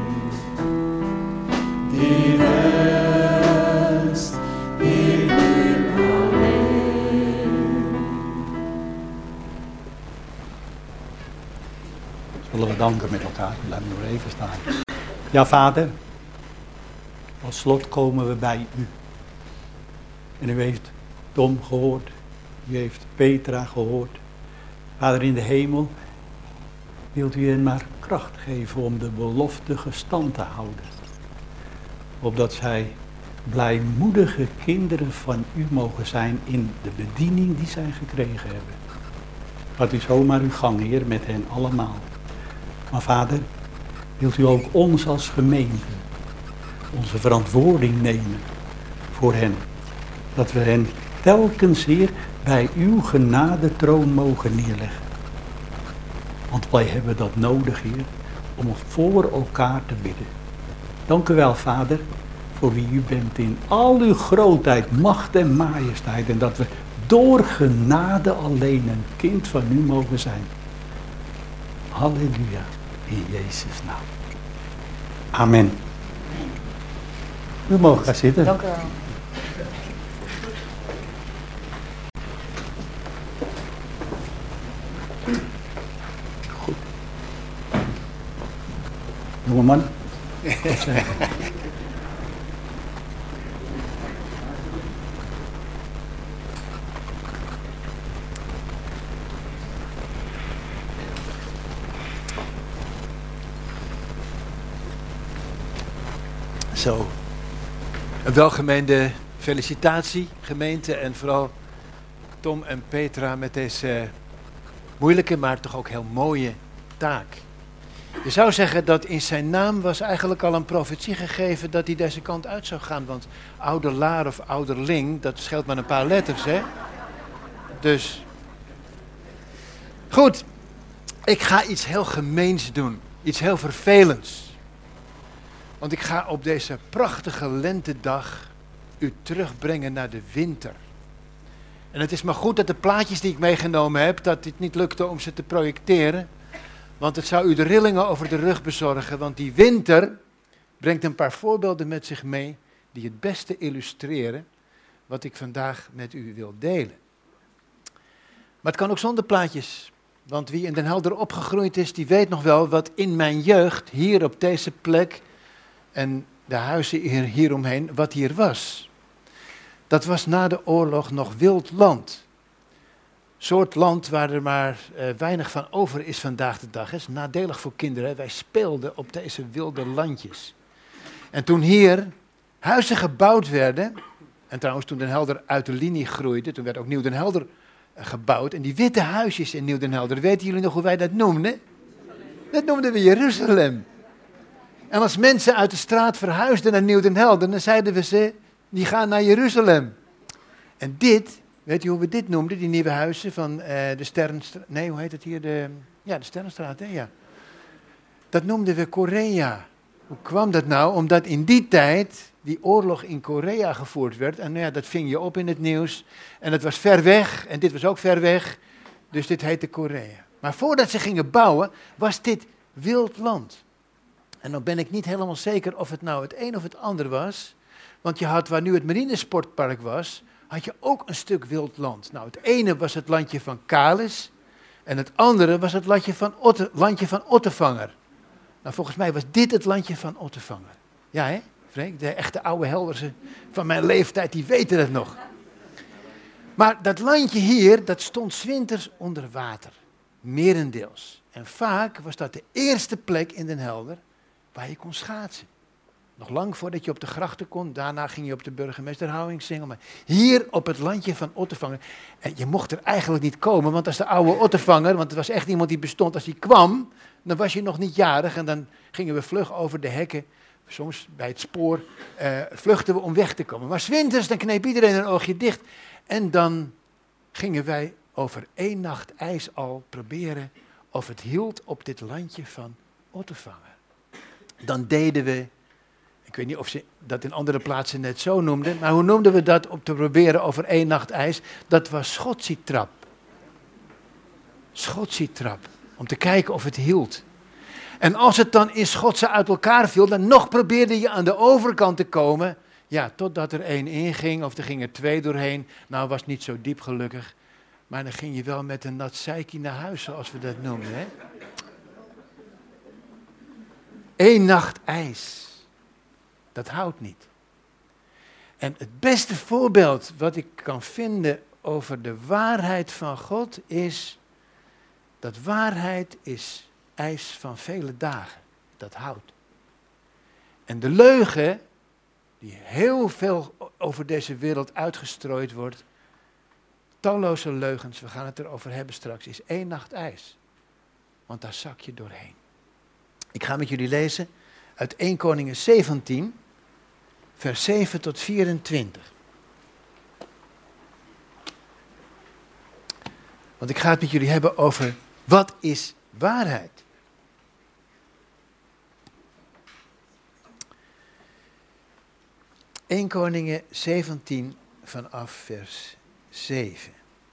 Die rust in u alleen. Zullen we danken met elkaar? Laten we nog even staan. Ja, Vader, als slot komen we bij u. En u heeft Tom gehoord. U heeft Petra gehoord. Vader in de hemel, wilt u hen maar kracht geven om de belofte gestand te houden. Opdat zij blijmoedige kinderen van u mogen zijn in de bediening die zij gekregen hebben. Gaat u zomaar uw gang, Heer, met hen allemaal. Maar Vader, wilt u ook ons als gemeente onze verantwoording nemen voor hen. Dat we hen telkens, Heer, bij uw genadetroon mogen neerleggen. Want wij hebben dat nodig, Heer, om voor elkaar te bidden. Dank u wel, Vader, voor wie u bent in al uw grootheid, macht en majesteit. En dat we door genade alleen een kind van u mogen zijn. Halleluja, in Jezus' naam. Amen. U mag gaan zitten. Dank u wel. Goed. Jongeman. Zo. Een welgemeende felicitatie, gemeente, en vooral Tom en Petra met deze moeilijke, maar toch ook heel mooie taak. Je zou zeggen dat in zijn naam was eigenlijk al een profetie gegeven dat hij deze kant uit zou gaan. Want ouderlaar of ouderling, dat scheelt maar een paar letters, hè? Dus, goed. Ik ga iets heel gemeens doen. Iets heel vervelends. Want ik ga op deze prachtige lentedag u terugbrengen naar de winter. En het is maar goed dat de plaatjes die ik meegenomen heb, dat het niet lukte om ze te projecteren. Want het zou u de rillingen over de rug bezorgen. Want die winter brengt een paar voorbeelden met zich mee die het beste illustreren wat ik vandaag met u wil delen. Maar het kan ook zonder plaatjes. Want wie in Den Helder opgegroeid is, die weet nog wel wat in mijn jeugd hier op deze plek en de huizen hier, hieromheen, wat hier was. Dat was na de oorlog nog wild land. Soort land waar er maar uh, weinig van over is vandaag de dag. Het is nadelig voor kinderen. Wij speelden op deze wilde landjes. En toen hier huizen gebouwd werden, en trouwens toen Den Helder uit de linie groeide, toen werd ook Nieuw Den Helder uh, gebouwd. En die witte huisjes in Nieuw Den Helder, weten jullie nog hoe wij dat noemden? Dat noemden we Jeruzalem. En als mensen uit de straat verhuisden naar Nieuw Den Helder, dan zeiden we ze, die gaan naar Jeruzalem. En dit, weet je hoe we dit noemden, die nieuwe huizen van uh, de Sterrenstraat, nee, hoe heet het hier, de, ja, de Sterrenstraat, hè, ja. Dat noemden we Korea. Hoe kwam dat nou? Omdat in die tijd die oorlog in Korea gevoerd werd. En nou ja, dat ving je op in het nieuws. En het was ver weg. En dit was ook ver weg. Dus dit heette Korea. Maar voordat ze gingen bouwen, was dit wild land. En dan ben ik niet helemaal zeker of het nou het een of het ander was. Want je had, waar nu het marinesportpark was, had je ook een stuk wild land. Nou, het ene was het landje van Kalis. En het andere was het landje van, Otte, landje van Ottevanger. Nou, volgens mij was dit het landje van Ottevanger. Ja, hè, Freek? De echte oude Heldersen van mijn leeftijd, die weten het nog. Maar dat landje hier, dat stond 's winters onder water. Merendeels. En vaak was dat de eerste plek in Den Helder waar je kon schaatsen. Nog lang voordat je op de grachten kon, daarna ging je op de burgemeester Houwingsingel. Maar hier op het landje van Ottevanger, en je mocht er eigenlijk niet komen, want als de oude Ottevanger, want het was echt iemand die bestond, als die kwam, dan was je nog niet jarig en dan gingen we vlug over de hekken, soms bij het spoor, uh, vluchtten we om weg te komen. Maar 's winters, dan kneep iedereen een oogje dicht en dan gingen wij over één nacht ijs al proberen of het hield op dit landje van Ottevanger. Dan deden we, ik weet niet of ze dat in andere plaatsen net zo noemden, maar hoe noemden we dat om te proberen over één nacht ijs? Dat was schotsie-trap. Schotsie-trap, om te kijken of het hield. En als het dan in schotsen uit elkaar viel, dan nog probeerde je aan de overkant te komen. Ja, totdat er één inging of er gingen twee doorheen. Nou, was niet zo diep gelukkig. Maar dan ging je wel met een nat zeikie naar huis, zoals we dat noemden. Hè? Eén nacht ijs. Dat houdt niet. En het beste voorbeeld wat ik kan vinden over de waarheid van God is dat waarheid is ijs van vele dagen. Dat houdt. En de leugen, die heel veel over deze wereld uitgestrooid wordt, talloze leugens, we gaan het erover hebben straks, is één nacht ijs. Want daar zak je doorheen. Ik ga met jullie lezen uit Eerste Koningen zeventien, vers zeven tot vierentwintig. Want ik ga het met jullie hebben over wat is waarheid. Eerste Koningen zeventien vanaf vers zeven.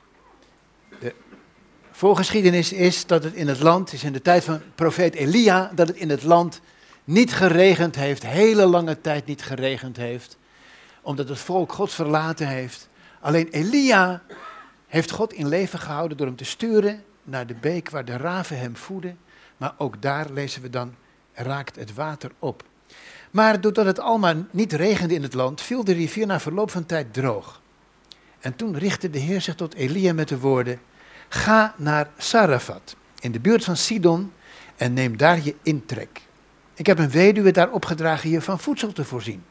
De voorgeschiedenis is dat het in het land, het is in de tijd van profeet Elia, dat het in het land niet geregend heeft, hele lange tijd niet geregend heeft, omdat het volk God verlaten heeft. Alleen Elia heeft God in leven gehouden door hem te sturen naar de beek waar de raven hem voeden, maar ook daar, lezen we dan, raakt het water op. Maar doordat het allemaal niet regende in het land, viel de rivier na verloop van tijd droog. En toen richtte de Heer zich tot Elia met de woorden: ga naar Sarafat, in de buurt van Sidon, en neem daar je intrek. Ik heb een weduwe daar opgedragen je van voedsel te voorzien.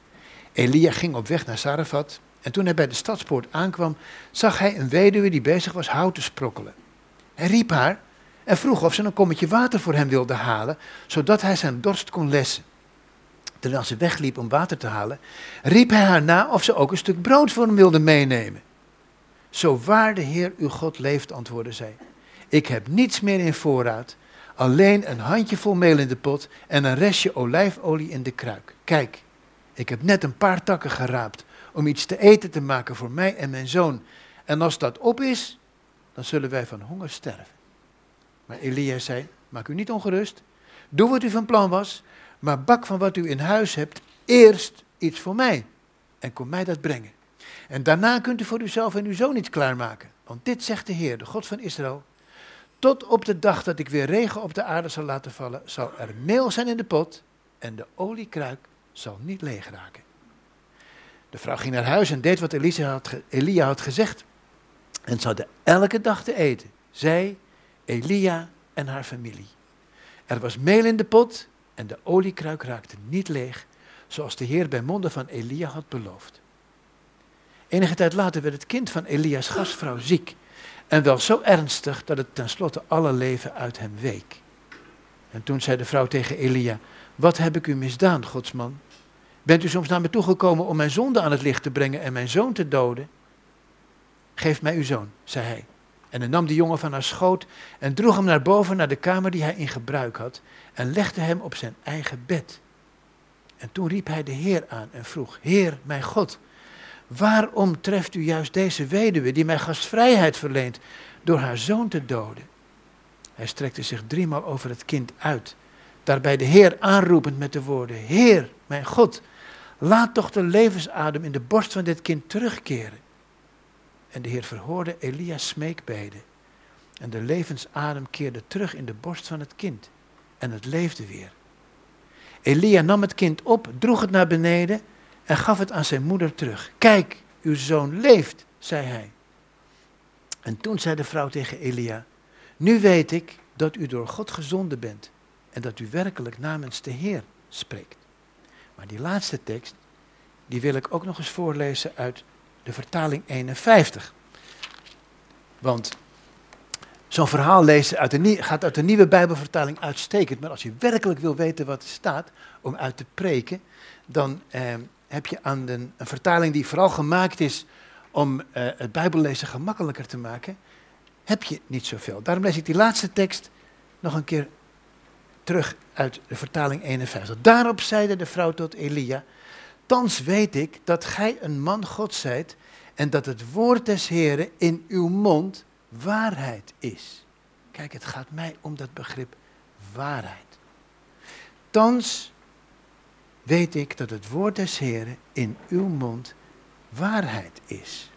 Elia ging op weg naar Sarafat, en toen hij bij de stadspoort aankwam, zag hij een weduwe die bezig was hout te sprokkelen. Hij riep haar en vroeg of ze een kommetje water voor hem wilde halen, zodat hij zijn dorst kon lessen. Terwijl ze wegliep om water te halen, riep hij haar na of ze ook een stuk brood voor hem wilde meenemen. Zo waar de Heer uw God leeft, antwoordde zij. Ik heb niets meer in voorraad, alleen een handjevol meel in de pot en een restje olijfolie in de kruik. Kijk, ik heb net een paar takken geraapt om iets te eten te maken voor mij en mijn zoon. En als dat op is, dan zullen wij van honger sterven. Maar Elia zei, maak u niet ongerust, doe wat u van plan was, maar bak van wat u in huis hebt eerst iets voor mij en kom mij dat brengen. En daarna kunt u voor uzelf en uw zoon iets klaarmaken. Want dit zegt de Heer, de God van Israël: tot op de dag dat ik weer regen op de aarde zal laten vallen, zal er meel zijn in de pot en de oliekruik zal niet leeg raken. De vrouw ging naar huis en deed wat Elisa had ge- Elia had gezegd. En ze hadden elke dag te eten. Zij, Elia en haar familie. Er was meel in de pot en de oliekruik raakte niet leeg, zoals de Heer bij monden van Elia had beloofd. Enige tijd later werd het kind van Elia's gastvrouw ziek. En wel zo ernstig dat het tenslotte alle leven uit hem week. En toen zei de vrouw tegen Elia: wat heb ik u misdaan, Godsman? Bent u soms naar me toegekomen om mijn zonde aan het licht te brengen en mijn zoon te doden? Geef mij uw zoon, zei hij. En hij nam de jongen van haar schoot en droeg hem naar boven naar de kamer die hij in gebruik had en legde hem op zijn eigen bed. En toen riep hij de Heer aan en vroeg, Heer, mijn God, waarom treft u juist deze weduwe die mij gastvrijheid verleent door haar zoon te doden? Hij strekte zich driemaal over het kind uit, daarbij de Heer aanroepend met de woorden, Heer, mijn God, laat toch de levensadem in de borst van dit kind terugkeren. En de Heer verhoorde Elia's smeekbeden. En de levensadem keerde terug in de borst van het kind. En het leefde weer. Elia nam het kind op, droeg het naar beneden en gaf het aan zijn moeder terug. Kijk, uw zoon leeft, zei hij. En toen zei de vrouw tegen Elia, nu weet ik dat u door God gezonden bent en dat u werkelijk namens de Heer spreekt. Maar die laatste tekst, die wil ik ook nog eens voorlezen uit de vertaling eenenvijftig. Want zo'n verhaal lezen uit de, gaat uit de nieuwe Bijbelvertaling uitstekend. Maar als je werkelijk wil weten wat er staat om uit te preken, dan eh, heb je aan de, een vertaling die vooral gemaakt is om eh, het Bijbellezen gemakkelijker te maken, heb je niet zoveel. Daarom lees ik die laatste tekst nog een keer terug uit de vertaling eenenvijftig. Daarop zeide de vrouw tot Elia, thans weet ik dat gij een man Gods zijt en dat het woord des Heren in uw mond waarheid is. Kijk, het gaat mij om dat begrip waarheid. Thans weet ik dat het woord des Heren in uw mond waarheid is.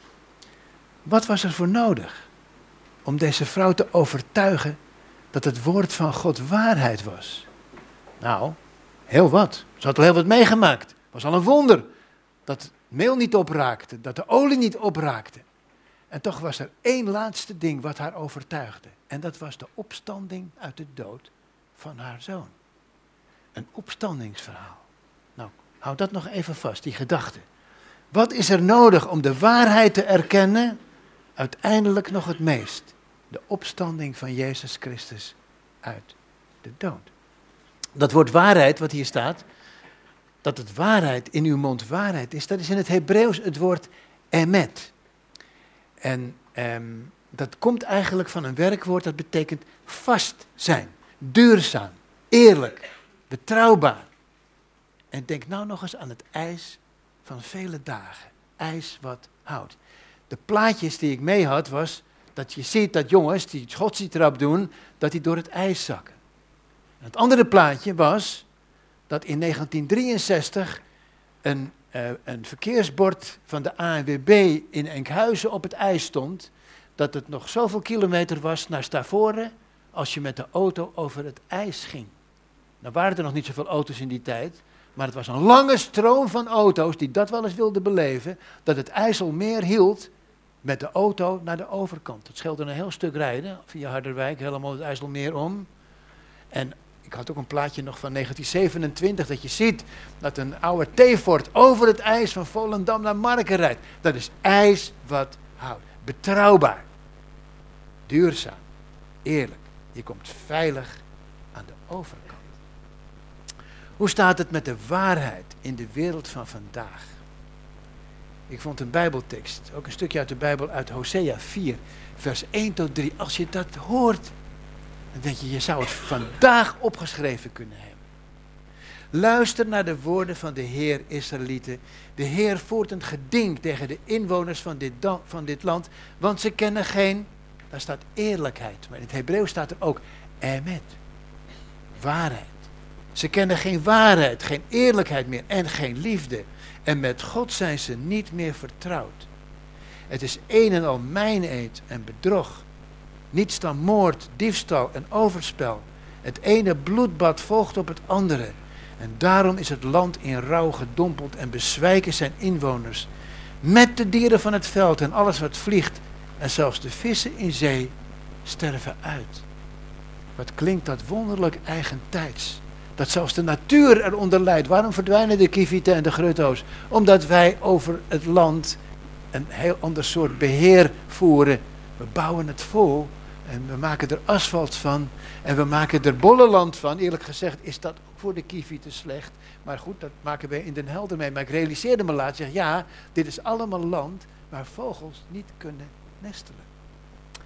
Wat was er voor nodig om deze vrouw te overtuigen dat het woord van God waarheid was? Nou, heel wat. Ze had al heel wat meegemaakt. Het was al een wonder dat het meel niet opraakte, dat de olie niet opraakte. En toch was er één laatste ding wat haar overtuigde. En dat was de opstanding uit de dood van haar zoon. Een opstandingsverhaal. Nou, houd dat nog even vast, die gedachte. Wat is er nodig om de waarheid te erkennen? Uiteindelijk nog het meest. De opstanding van Jezus Christus uit de dood. Dat woord waarheid, wat hier staat, dat het waarheid in uw mond waarheid is, dat is in het Hebreeuws het woord emet. En um, dat komt eigenlijk van een werkwoord dat betekent vast zijn, duurzaam, eerlijk, betrouwbaar. En denk nou nog eens aan het ijs van vele dagen. Ijs wat houdt. De plaatjes die ik mee had was dat je ziet dat jongens die schotsie-trap doen, dat die door het ijs zakken. En het andere plaatje was dat in negentien drieënzestig een, uh, een verkeersbord van de A N W B in Enkhuizen op het ijs stond, dat het nog zoveel kilometer was naar Stavoren als je met de auto over het ijs ging. Nou waren er nog niet zoveel auto's in die tijd, maar het was een lange stroom van auto's die dat wel eens wilden beleven, dat het IJsselmeer hield met de auto naar de overkant. Het scheelde een heel stuk rijden via Harderwijk, helemaal het IJsselmeer om. En ik had ook een plaatje nog van negentien zevenentwintig, dat je ziet dat een oude T-Ford over het ijs van Volendam naar Marken rijdt. Dat is ijs wat houdt. Betrouwbaar. Duurzaam. Eerlijk. Je komt veilig aan de overkant. Hoe staat het met de waarheid in de wereld van vandaag? Ik vond een Bijbeltekst, ook een stukje uit de Bijbel, uit Hosea vier, vers één tot drie. Als je dat hoort, dan denk je, je zou het vandaag opgeschreven kunnen hebben. Luister naar de woorden van de Heer, Israëlieten. De Heer voert een geding tegen de inwoners van dit, van dit land, want ze kennen geen, daar staat eerlijkheid, maar in het Hebreeuws staat er ook emet, waarheid. Ze kennen geen waarheid, geen eerlijkheid meer en geen liefde. En met God zijn ze niet meer vertrouwd. Het is een en al meineed en bedrog. Niets dan moord, diefstal en overspel. Het ene bloedbad volgt op het andere. En daarom is het land in rouw gedompeld en bezwijken zijn inwoners. Met de dieren van het veld en alles wat vliegt. En zelfs de vissen in zee sterven uit. Wat klinkt dat wonderlijk eigentijds. Dat zelfs de natuur eronder lijdt. Waarom verdwijnen de kievieten en de grutto's? Omdat wij over het land een heel ander soort beheer voeren. We bouwen het vol en we maken er asfalt van. En we maken er bollenland van. Eerlijk gezegd is dat ook voor de kievieten slecht. Maar goed, dat maken wij in Den Helder mee. Maar ik realiseerde me laat, zeg ja, dit is allemaal land waar vogels niet kunnen nestelen.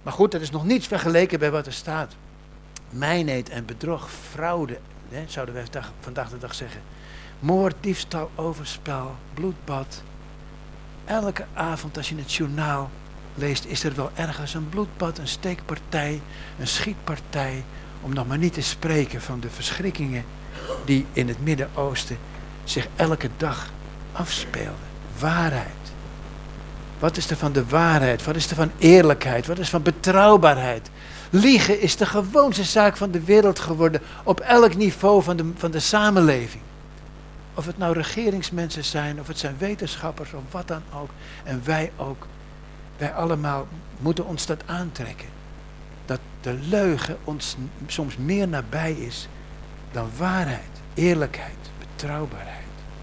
Maar goed, dat is nog niets vergeleken bij wat er staat. Mijnheid en bedrog, fraude, hè, zouden wij vandaag, vandaag de dag zeggen. Moord, diefstal, overspel, bloedbad. Elke avond als je het journaal leest, is er wel ergens een bloedbad, een steekpartij, een schietpartij. Om nog maar niet te spreken van de verschrikkingen die in het Midden-Oosten zich elke dag afspeelden. Waarheid. Wat is er van de waarheid? Wat is er van eerlijkheid? Wat is er van betrouwbaarheid? Liegen is de gewoonste zaak van de wereld geworden op elk niveau van de, van de samenleving. Of het nou regeringsmensen zijn, of het zijn wetenschappers, of wat dan ook. En wij ook. Wij allemaal moeten ons dat aantrekken. Dat de leugen ons soms meer nabij is dan waarheid, eerlijkheid, betrouwbaarheid.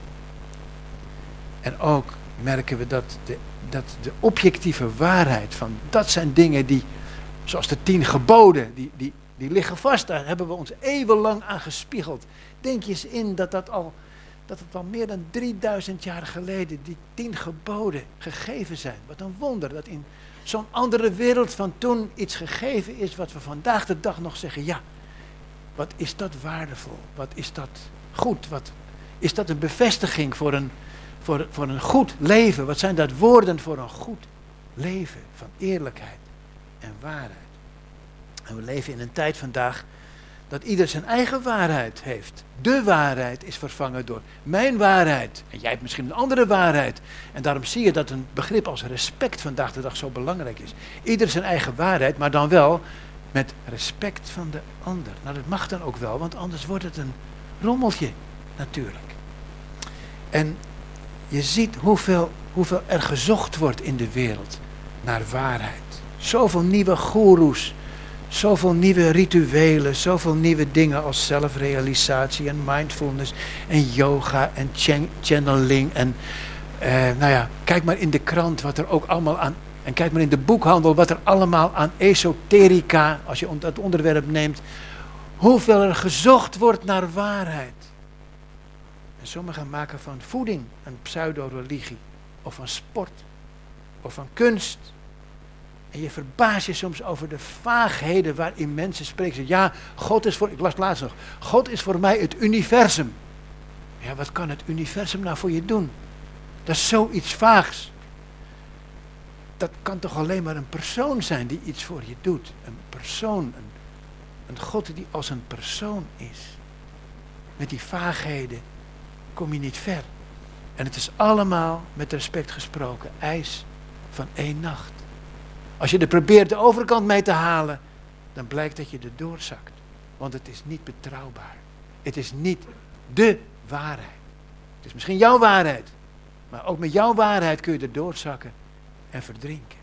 En ook merken we dat de, dat de objectieve waarheid van dat zijn dingen die, zoals de tien geboden, die, die, die liggen vast. Daar hebben we ons eeuwenlang aan gespiegeld. Denk je eens in dat, dat, al, dat het al meer dan drieduizend jaar geleden die tien geboden gegeven zijn. Wat een wonder dat in zo'n andere wereld van toen iets gegeven is wat we vandaag de dag nog zeggen. Ja, wat is dat waardevol? Wat is dat goed? Wat is dat een bevestiging voor een, voor, voor een goed leven? Wat zijn dat woorden voor een goed leven van eerlijkheid en waarheid? En we leven in een tijd vandaag dat ieder zijn eigen waarheid heeft. De waarheid is vervangen door mijn waarheid. En jij hebt misschien een andere waarheid. En daarom zie je dat een begrip als respect vandaag de dag zo belangrijk is. Ieder zijn eigen waarheid, maar dan wel met respect van de ander. Nou, dat mag dan ook wel, want anders wordt het een rommeltje natuurlijk. En je ziet hoeveel, hoeveel er gezocht wordt in de wereld naar waarheid. Zoveel nieuwe goeroes. Zoveel nieuwe rituelen, zoveel nieuwe dingen als zelfrealisatie en mindfulness en yoga en ch- channeling. En uh, nou ja, kijk maar in de krant wat er ook allemaal aan, en kijk maar in de boekhandel wat er allemaal aan esoterica, als je dat onderwerp neemt, hoeveel er gezocht wordt naar waarheid. En sommigen maken van voeding een pseudo-religie, of van sport, of van kunst. En je verbaast je soms over de vaagheden waarin mensen spreken. Ja, God is voor, ik las laatst nog, God is voor mij het universum. Ja, wat kan het universum nou voor je doen? Dat is zoiets vaags. Dat kan toch alleen maar een persoon zijn die iets voor je doet. Een persoon, een, een God die als een persoon is. Met die vaagheden kom je niet ver. En het is allemaal, met respect gesproken, ijs van één nacht. Als je er probeert de overkant mee te halen, dan blijkt dat je er doorzakt. Want het is niet betrouwbaar. Het is niet de waarheid. Het is misschien jouw waarheid. Maar ook met jouw waarheid kun je er doorzakken en verdrinken.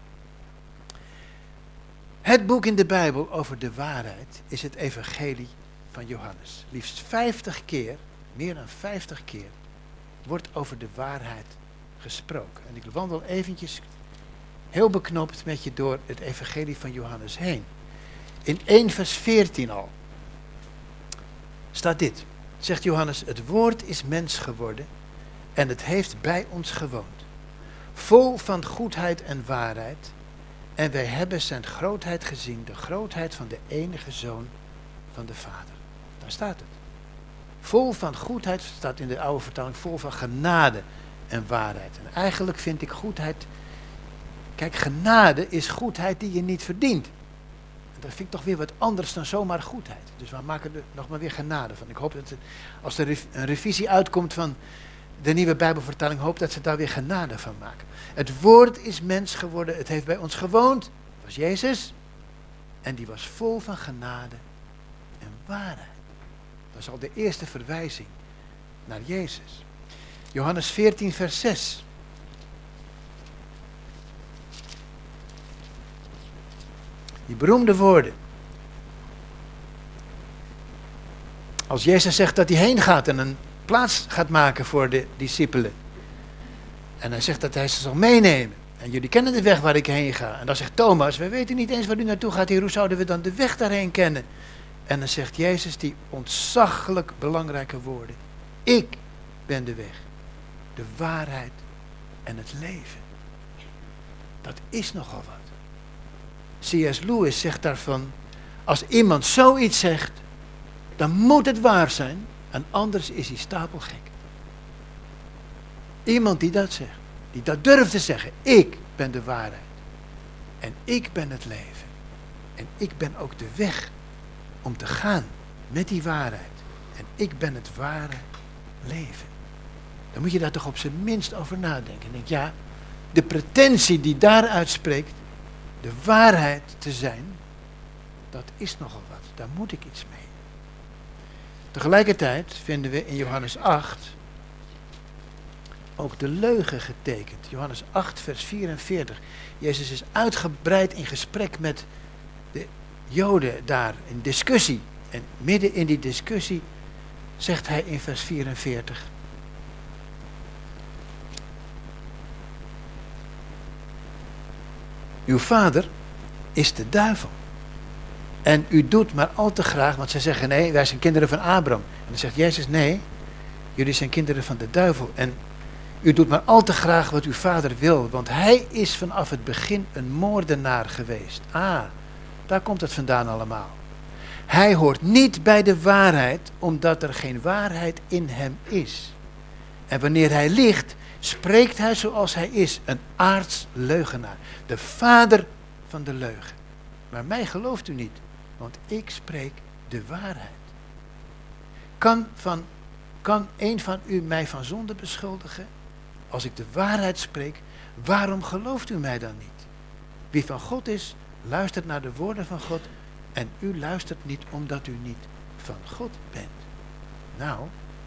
Het boek in de Bijbel over de waarheid is het evangelie van Johannes. Liefst vijftig keer, meer dan vijftig keer, wordt over de waarheid gesproken. En ik wandel eventjes heel beknopt met je door het evangelie van Johannes heen. In één vers veertien al staat dit. Zegt Johannes, het woord is mens geworden en het heeft bij ons gewoond. Vol van goedheid en waarheid. En wij hebben zijn grootheid gezien, de grootheid van de enige Zoon van de Vader. Daar staat het. Vol van goedheid, staat in de oude vertaling, vol van genade en waarheid. En eigenlijk vind ik goedheid... Kijk, genade is goedheid die je niet verdient. En dat vind ik toch weer wat anders dan zomaar goedheid. Dus we maken er nog maar weer genade van. Ik hoop dat het, als er een revisie uitkomt van de nieuwe Bijbelvertaling, hoop dat ze daar weer genade van maken. Het woord is mens geworden, het heeft bij ons gewoond. Dat was Jezus. En die was vol van genade en waarheid. Dat is al de eerste verwijzing naar Jezus. Johannes veertien vers zes. Die beroemde woorden. Als Jezus zegt dat hij heen gaat en een plaats gaat maken voor de discipelen. En hij zegt dat hij ze zal meenemen. En jullie kennen de weg waar ik heen ga. En dan zegt Thomas, we weten niet eens waar u naartoe gaat, Heer, hoe zouden we dan de weg daarheen kennen? En dan zegt Jezus die ontzaglijk belangrijke woorden. Ik ben de weg, de waarheid en het leven. Dat is nogal wat. C S Lewis zegt daarvan, als iemand zoiets zegt, dan moet het waar zijn en anders is hij stapelgek. Iemand die dat zegt, die dat durft te zeggen, ik ben de waarheid en ik ben het leven en ik ben ook de weg om te gaan met die waarheid en ik ben het ware leven. Dan moet je daar toch op zijn minst over nadenken. En denk, ja, de pretentie die daaruit spreekt, de waarheid te zijn, dat is nogal wat. Daar moet ik iets mee. Tegelijkertijd vinden we in Johannes acht ook de leugen getekend. Johannes acht, vers vierenveertig. Jezus is uitgebreid in gesprek met de Joden daar, in discussie. En midden in die discussie zegt hij in vers vierenveertig... Uw vader is de duivel. En u doet maar al te graag, want zij zeggen nee, wij zijn kinderen van Abraham. En dan zegt Jezus nee, jullie zijn kinderen van de duivel. En u doet maar al te graag wat uw vader wil, want hij is vanaf het begin een moordenaar geweest. Ah, daar komt het vandaan allemaal. Hij hoort niet bij de waarheid, omdat er geen waarheid in hem is. En wanneer hij liegt, spreekt hij zoals hij is, een aards leugenaar. De vader van de leugen. Maar mij gelooft u niet, want ik spreek de waarheid. Kan, van, kan een van u mij van zonde beschuldigen? Als ik de waarheid spreek, waarom gelooft u mij dan niet? Wie van God is, luistert naar de woorden van God en u luistert niet omdat u niet van God bent. Nou,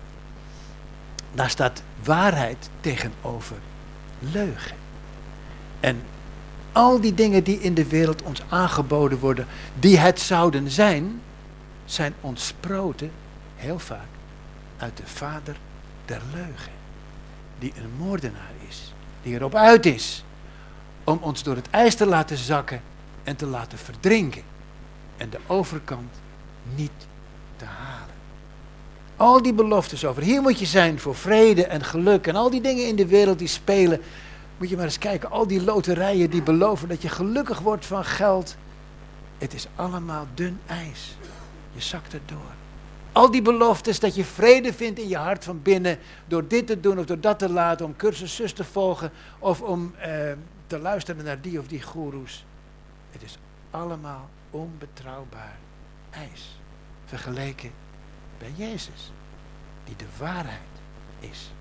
daar staat waarheid tegenover leugen. En al die dingen die in de wereld ons aangeboden worden, die het zouden zijn, zijn ontsproten heel vaak uit de vader der leugen. Die een moordenaar is, die erop uit is om ons door het ijs te laten zakken en te laten verdrinken. En de overkant niet te halen. Al die beloftes over hier moet je zijn voor vrede en geluk en al die dingen in de wereld die spelen. Moet je maar eens kijken, al die loterijen die beloven dat je gelukkig wordt van geld. Het is allemaal dun ijs. Je zakt erdoor. Al die beloftes dat je vrede vindt in je hart van binnen door dit te doen of door dat te laten, om cursus zus te volgen of om eh, te luisteren naar die of die goeroes. Het is allemaal onbetrouwbaar ijs. Vergeleken bij Jezus, die de waarheid is.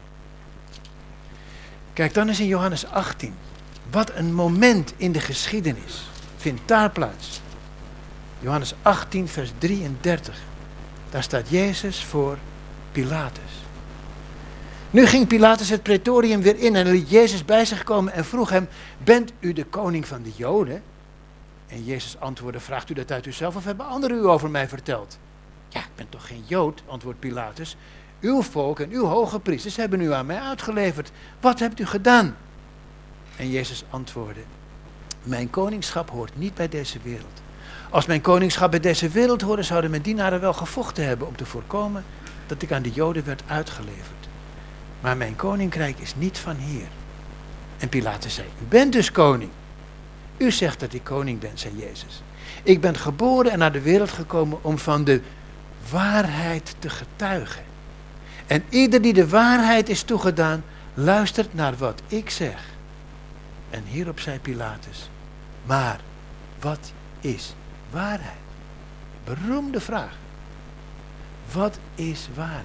Kijk dan eens in Johannes achttien. Wat een moment in de geschiedenis vindt daar plaats. Johannes achttien, vers drieëndertig. Daar staat Jezus voor Pilatus. Nu ging Pilatus het praetorium weer in en liet Jezus bij zich komen en vroeg hem, bent u de koning van de Joden? En Jezus antwoordde, vraagt u dat uit uzelf of hebben anderen u over mij verteld? Ja, ik ben toch geen Jood, antwoordt Pilatus. Uw volk en uw hoge priesters hebben u aan mij uitgeleverd. Wat hebt u gedaan? En Jezus antwoordde, mijn koningschap hoort niet bij deze wereld. Als mijn koningschap bij deze wereld hoorde, zouden mijn dienaren wel gevochten hebben om te voorkomen dat ik aan de Joden werd uitgeleverd. Maar mijn koninkrijk is niet van hier. En Pilatus zei, u bent dus koning. U zegt dat ik koning ben, zei Jezus. Ik ben geboren en naar de wereld gekomen om van de waarheid te getuigen. En ieder die de waarheid is toegedaan, luistert naar wat ik zeg. En hierop zei Pilatus, maar wat is waarheid? Beroemde vraag. Wat is waarheid?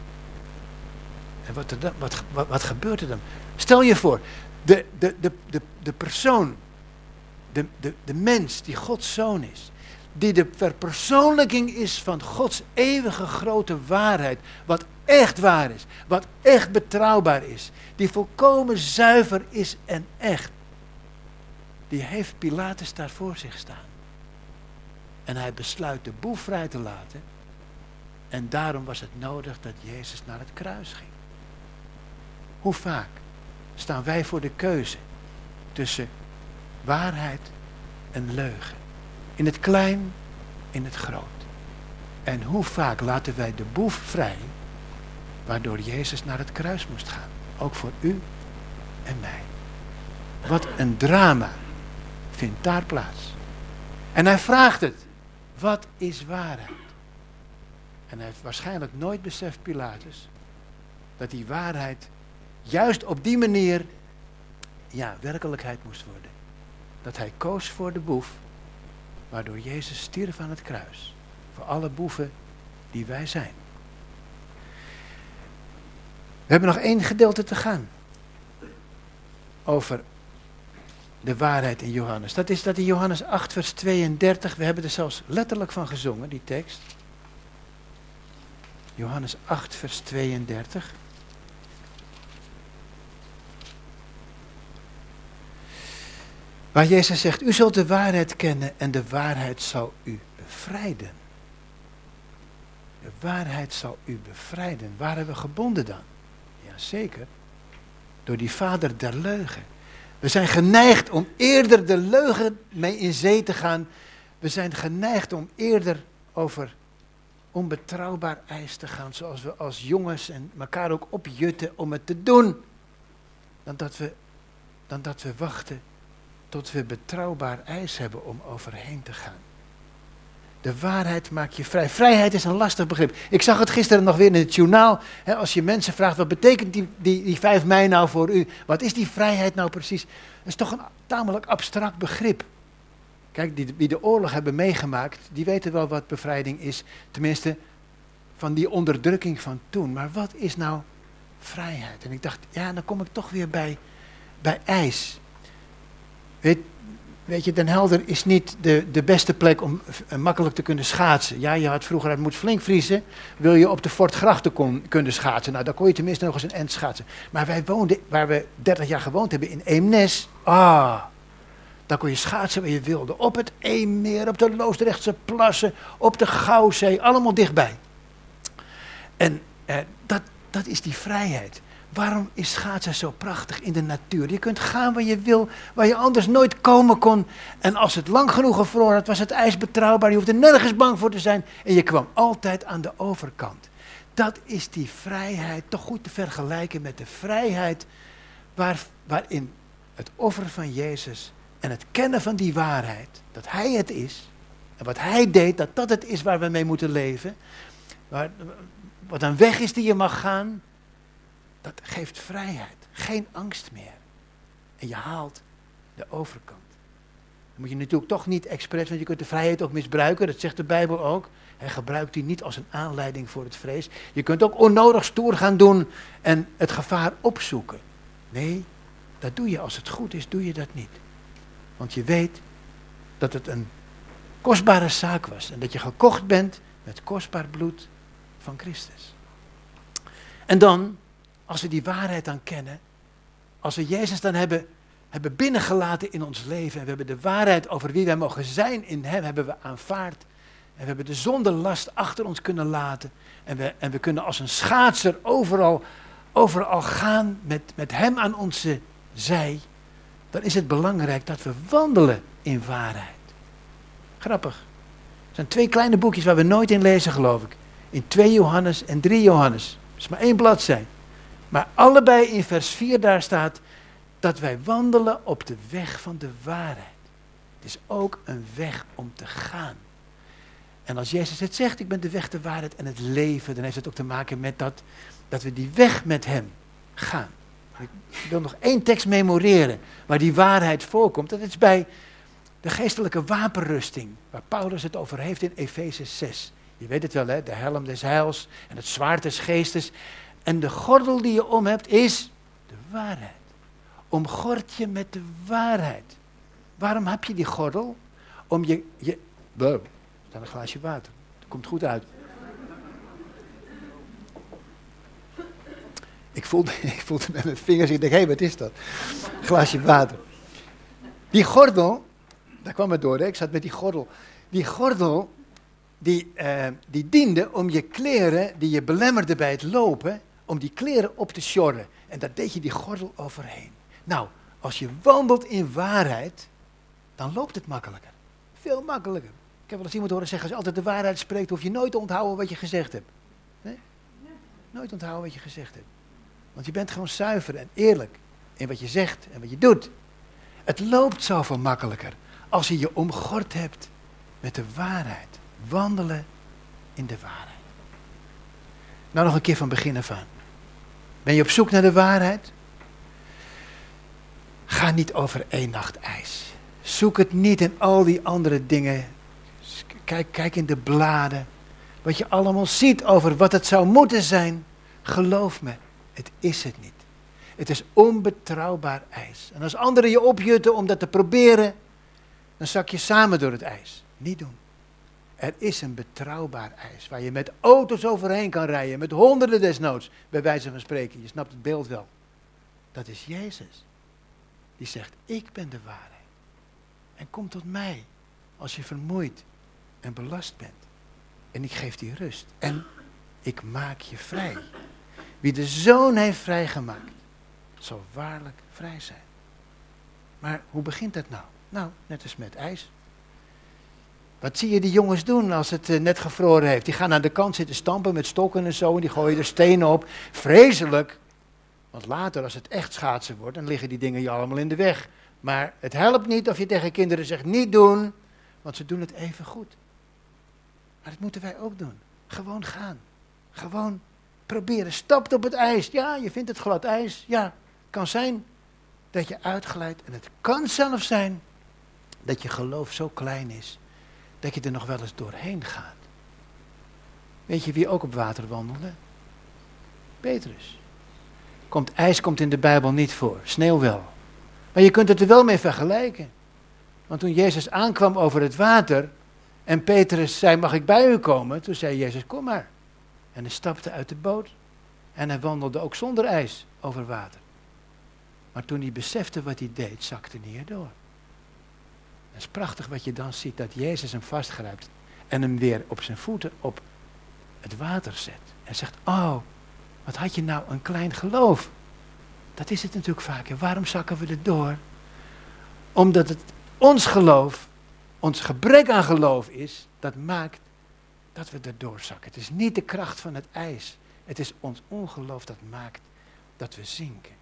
En wat, er dan, wat, wat, wat gebeurt er dan? Stel je voor, de, de, de, de, de persoon, de, de, de mens die Gods zoon is, die de verpersoonlijking is van Gods eeuwige grote waarheid, wat echt waar is, wat echt betrouwbaar is, die volkomen zuiver is en echt, die heeft Pilatus daar voor zich staan. En hij besluit de boef vrij te laten en daarom was het nodig dat Jezus naar het kruis ging. Hoe vaak staan wij voor de keuze tussen waarheid en leugen? In het klein, in het groot. En hoe vaak laten wij de boef vrij, waardoor Jezus naar het kruis moest gaan. Ook voor u en mij. Wat een drama vindt daar plaats. En hij vraagt het. Wat is waarheid? En hij heeft waarschijnlijk nooit beseft, Pilatus, dat die waarheid juist op die manier, ja, werkelijkheid moest worden. Dat hij koos voor de boef, waardoor Jezus stierf aan het kruis. Voor alle boeven die wij zijn. We hebben nog één gedeelte te gaan. Over de waarheid in Johannes. Dat is dat in Johannes acht vers tweeëndertig, we hebben er zelfs letterlijk van gezongen, die tekst. Johannes acht vers tweeëndertig. Waar Jezus zegt, u zult de waarheid kennen en de waarheid zal u bevrijden. De waarheid zal u bevrijden. Waar hebben we gebonden dan? Jazeker, door die vader der leugen. We zijn geneigd om eerder de leugen mee in zee te gaan. We zijn geneigd om eerder over onbetrouwbaar ijs te gaan, zoals we als jongens en elkaar ook opjutten om het te doen. Dan dat we, dan dat we wachten tot we betrouwbaar ijs hebben om overheen te gaan. De waarheid maakt je vrij. Vrijheid is een lastig begrip. Ik zag het gisteren nog weer in het journaal. Hè, als je mensen vraagt, wat betekent die, die, die vijf mei nou voor u? Wat is die vrijheid nou precies? Dat is toch een tamelijk abstract begrip. Kijk, die, die de oorlog hebben meegemaakt, die weten wel wat bevrijding is. Tenminste, van die onderdrukking van toen. Maar wat is nou vrijheid? En ik dacht, ja, dan kom ik toch weer bij, bij ijs. Weet, weet je, Den Helder is niet de, de beste plek om uh, makkelijk te kunnen schaatsen. Ja, je had vroeger, het moet flink vriezen, wil je op de Fortgrachten kon, kunnen schaatsen. Nou, dan kon je tenminste nog eens een end schaatsen. Maar wij woonden, waar we dertig jaar gewoond hebben, in Eemnes. Ah, dan kon je schaatsen waar je wilde. Op het Eemmeer, op de Loosdrechtse plassen, op de Gouwzee, allemaal dichtbij. En uh, dat, dat is die vrijheid. Waarom is schaatsen zo prachtig in de natuur? Je kunt gaan waar je wil, waar je anders nooit komen kon. En als het lang genoeg gevroren had, was het ijs betrouwbaar. Je hoefde nergens bang voor te zijn. En je kwam altijd aan de overkant. Dat is die vrijheid, toch goed te vergelijken met de vrijheid waar, waarin het offer van Jezus en het kennen van die waarheid, dat Hij het is, en wat Hij deed, dat dat het is waar we mee moeten leven, waar, wat een weg is die je mag gaan, dat geeft vrijheid, geen angst meer. En je haalt de overkant. Dan moet je natuurlijk toch niet expres, want je kunt de vrijheid ook misbruiken, dat zegt de Bijbel ook. Hij gebruikt die niet als een aanleiding voor het vrees. Je kunt ook onnodig stoer gaan doen en het gevaar opzoeken. Nee, dat doe je als het goed is, doe je dat niet. Want je weet dat het een kostbare zaak was en dat je gekocht bent met kostbaar bloed van Christus. En dan, als we die waarheid dan kennen, als we Jezus dan hebben, hebben binnengelaten in ons leven en we hebben de waarheid over wie wij mogen zijn in Hem, hebben we aanvaard en we hebben de zondelast achter ons kunnen laten en we, en we kunnen als een schaatser overal, overal gaan met, met Hem aan onze zij, dan is het belangrijk dat we wandelen in waarheid. Grappig. Er zijn twee kleine boekjes waar we nooit in lezen, geloof ik. In twee Johannes en drie Johannes. Het is maar één bladzij. Maar allebei in vers vier daar staat dat wij wandelen op de weg van de waarheid. Het is ook een weg om te gaan. En als Jezus het zegt, ik ben de weg, de waarheid en het leven, dan heeft het ook te maken met dat, dat we die weg met Hem gaan. Ik wil nog één tekst memoreren waar die waarheid voorkomt. Dat is bij de geestelijke wapenrusting, waar Paulus het over heeft in Efeze zes. Je weet het wel, hè? De helm des heils en het zwaard des geestes. En de gordel die je om hebt is de waarheid. Omgord je met de waarheid. Waarom heb je die gordel? Om je... je wow, er staat een glaasje water. Dat komt goed uit. Ik voelde, ik voelde met mijn vingers, ik dacht, hé, hey, wat is dat? Een glaasje water. Die gordel, daar kwam het door, hè? Ik zat met die gordel. Die gordel, die, uh, die diende om je kleren, die je belemmerde bij het lopen, om die kleren op te sjorren. En daar deed je die gordel overheen. Nou, als je wandelt in waarheid, dan loopt het makkelijker. Veel makkelijker. Ik heb wel eens iemand horen zeggen, als je altijd de waarheid spreekt, hoef je nooit te onthouden wat je gezegd hebt. Nee? Nooit onthouden wat je gezegd hebt. Want je bent gewoon zuiver en eerlijk in wat je zegt en wat je doet. Het loopt zoveel makkelijker als je je omgord hebt met de waarheid. Wandelen in de waarheid. Nou nog een keer van begin af aan. Ben je op zoek naar de waarheid? Ga niet over één nacht ijs. Zoek het niet in al die andere dingen. Kijk, kijk in de bladen. Wat je allemaal ziet over wat het zou moeten zijn. Geloof me, het is het niet. Het is onbetrouwbaar ijs. En als anderen je opjutten om dat te proberen, dan zak je samen door het ijs. Niet doen. Er is een betrouwbaar ijs waar je met auto's overheen kan rijden, met honderden desnoods, bij wijze van spreken. Je snapt het beeld wel. Dat is Jezus. Die zegt, ik ben de waarheid. En kom tot mij als je vermoeid en belast bent. En ik geef die rust. En ik maak je vrij. Wie de Zoon heeft vrijgemaakt, zal waarlijk vrij zijn. Maar hoe begint dat nou? Nou, net als met ijs. Wat zie je die jongens doen als het uh, net gevroren heeft? Die gaan aan de kant zitten stampen met stokken en zo en die gooien er stenen op. Vreselijk. Want later, als het echt schaatsen wordt, dan liggen die dingen je allemaal in de weg. Maar het helpt niet of je tegen kinderen zegt, niet doen, want ze doen het even goed. Maar dat moeten wij ook doen. Gewoon gaan. Gewoon proberen. Stapt op het ijs. Ja, je vindt het glad ijs. Ja, het kan zijn dat je uitglijdt. En het kan zelfs zijn dat je geloof zo klein is, dat je er nog wel eens doorheen gaat. Weet je wie ook op water wandelde? Petrus. Komt, ijs komt in de Bijbel niet voor, sneeuw wel. Maar je kunt het er wel mee vergelijken. Want toen Jezus aankwam over het water en Petrus zei, mag ik bij u komen? Toen zei Jezus, kom maar. En hij stapte uit de boot en hij wandelde ook zonder ijs over water. Maar toen hij besefte wat hij deed, zakte hij erdoor. Het is prachtig wat je dan ziet, dat Jezus hem vastgrijpt en hem weer op zijn voeten op het water zet. En zegt, oh, wat had je nou een klein geloof. Dat is het natuurlijk vaak. En waarom zakken we er door? Omdat het ons geloof, ons gebrek aan geloof is, dat maakt dat we erdoor zakken. Het is niet de kracht van het ijs. Het is ons ongeloof dat maakt dat we zinken.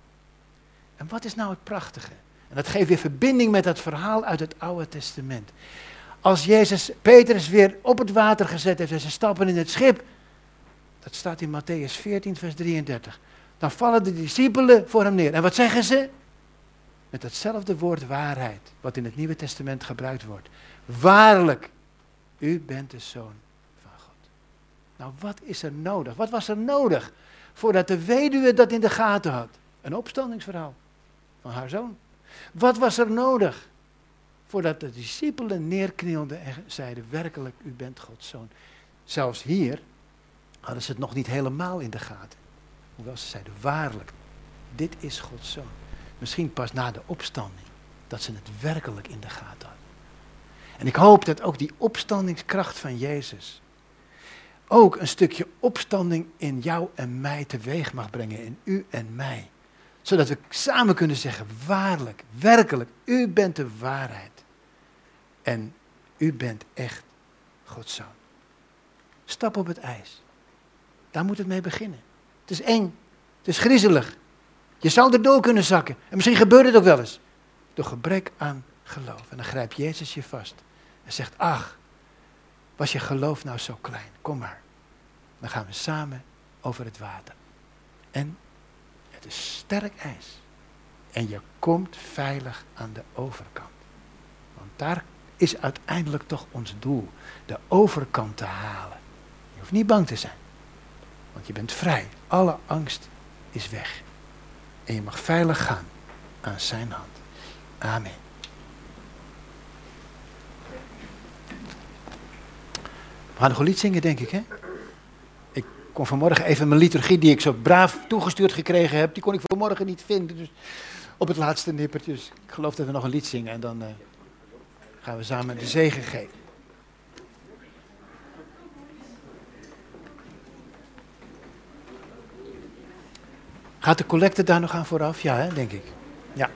En wat is nou het prachtige? En dat geeft weer verbinding met dat verhaal uit het Oude Testament. Als Jezus Petrus weer op het water gezet heeft en ze stappen in het schip, dat staat in Matthäus veertien, vers drieëndertig. Dan vallen de discipelen voor hem neer. En wat zeggen ze? Met datzelfde woord waarheid, wat in het Nieuwe Testament gebruikt wordt. Waarlijk, u bent de Zoon van God. Nou, wat is er nodig? Wat was er nodig voordat de weduwe dat in de gaten had? Een opstandingsverhaal van haar zoon. Wat was er nodig voordat de discipelen neerknielden en zeiden, werkelijk, u bent Gods Zoon. Zelfs hier hadden ze het nog niet helemaal in de gaten. Hoewel ze zeiden, waarlijk, dit is Gods Zoon. Misschien pas na de opstanding, dat ze het werkelijk in de gaten hadden. En ik hoop dat ook die opstandingskracht van Jezus ook een stukje opstanding in jou en mij teweeg mag brengen, in u en mij. Zodat we samen kunnen zeggen, waarlijk, werkelijk, u bent de waarheid. En u bent echt Gods Zoon. Stap op het ijs. Daar moet het mee beginnen. Het is eng. Het is griezelig. Je zou erdoor kunnen zakken. En misschien gebeurt het ook wel eens. Door gebrek aan geloof. En dan grijpt Jezus je vast. En zegt, ach, was je geloof nou zo klein? Kom maar. Dan gaan we samen over het water. En het is sterk ijs. En je komt veilig aan de overkant. Want daar is uiteindelijk toch ons doel. De overkant te halen. Je hoeft niet bang te zijn. Want je bent vrij. Alle angst is weg. En je mag veilig gaan aan zijn hand. Amen. We gaan nog een lied zingen, denk ik, hè? Ik kon vanmorgen even mijn liturgie, die ik zo braaf toegestuurd gekregen heb, die kon ik vanmorgen niet vinden. Dus op het laatste nippertje. Dus ik geloof dat we nog een lied zingen en dan uh, gaan we samen de zegen geven. Gaat de collecte daar nog aan vooraf? Ja, hè, denk ik. Ja.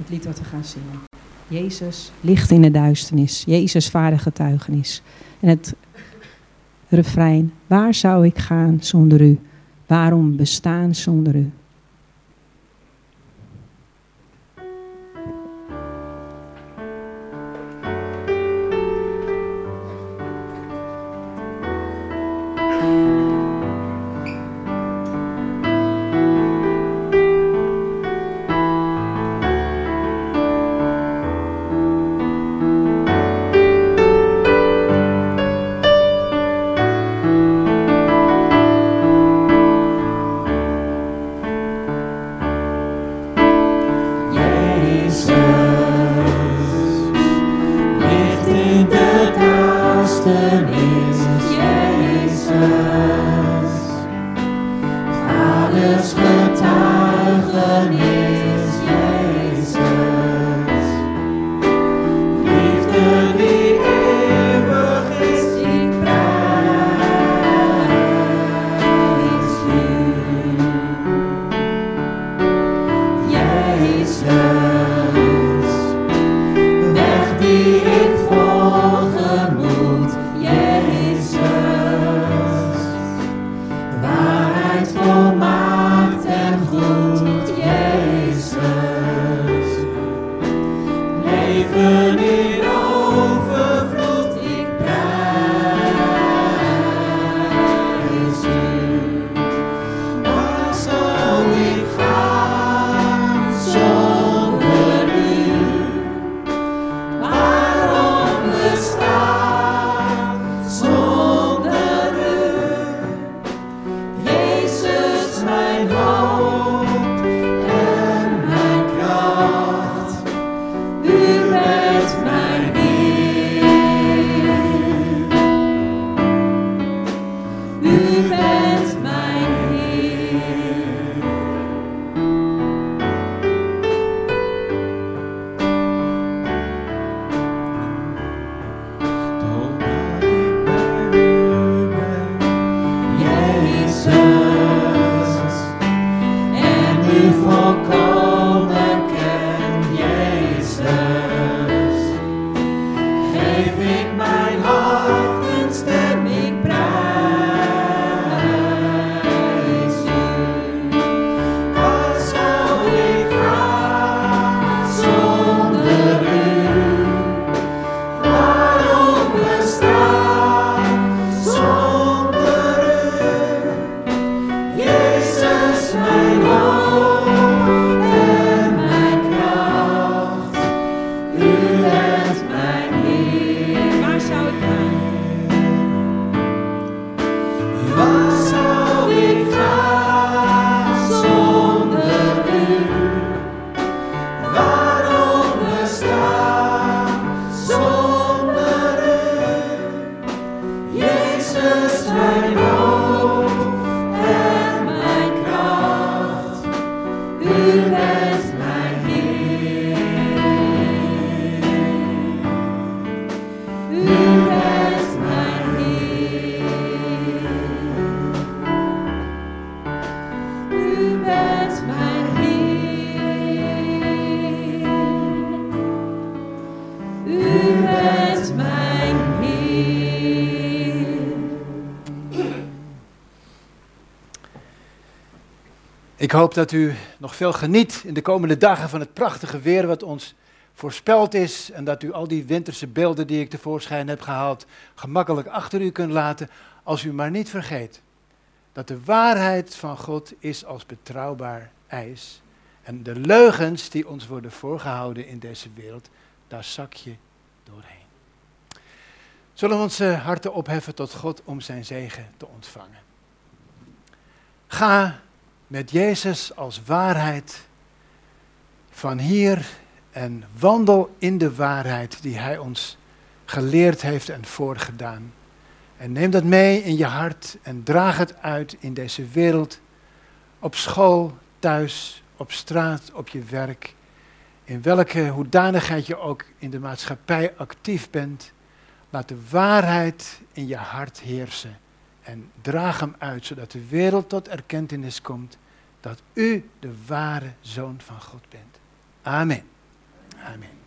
het lied wat we gaan zingen. Jezus, licht in de duisternis. Jezus, ware getuigenis. En het refrein. Waar zou ik gaan zonder u? Waarom bestaan zonder u? Ik hoop dat u nog veel geniet in de komende dagen van het prachtige weer wat ons voorspeld is. En dat u al die winterse beelden die ik tevoorschijn heb gehaald gemakkelijk achter u kunt laten. Als u maar niet vergeet dat de waarheid van God is als betrouwbaar ijs. En de leugens die ons worden voorgehouden in deze wereld, daar zak je doorheen. Zullen we onze harten opheffen tot God om zijn zegen te ontvangen. Ga met Jezus als waarheid van hier en wandel in de waarheid die hij ons geleerd heeft en voorgedaan. En neem dat mee in je hart en draag het uit in deze wereld, op school, thuis, op straat, op je werk. In welke hoedanigheid je ook in de maatschappij actief bent, laat de waarheid in je hart heersen. En draag hem uit, zodat de wereld tot erkentenis komt dat u de ware Zoon van God bent. Amen. Amen.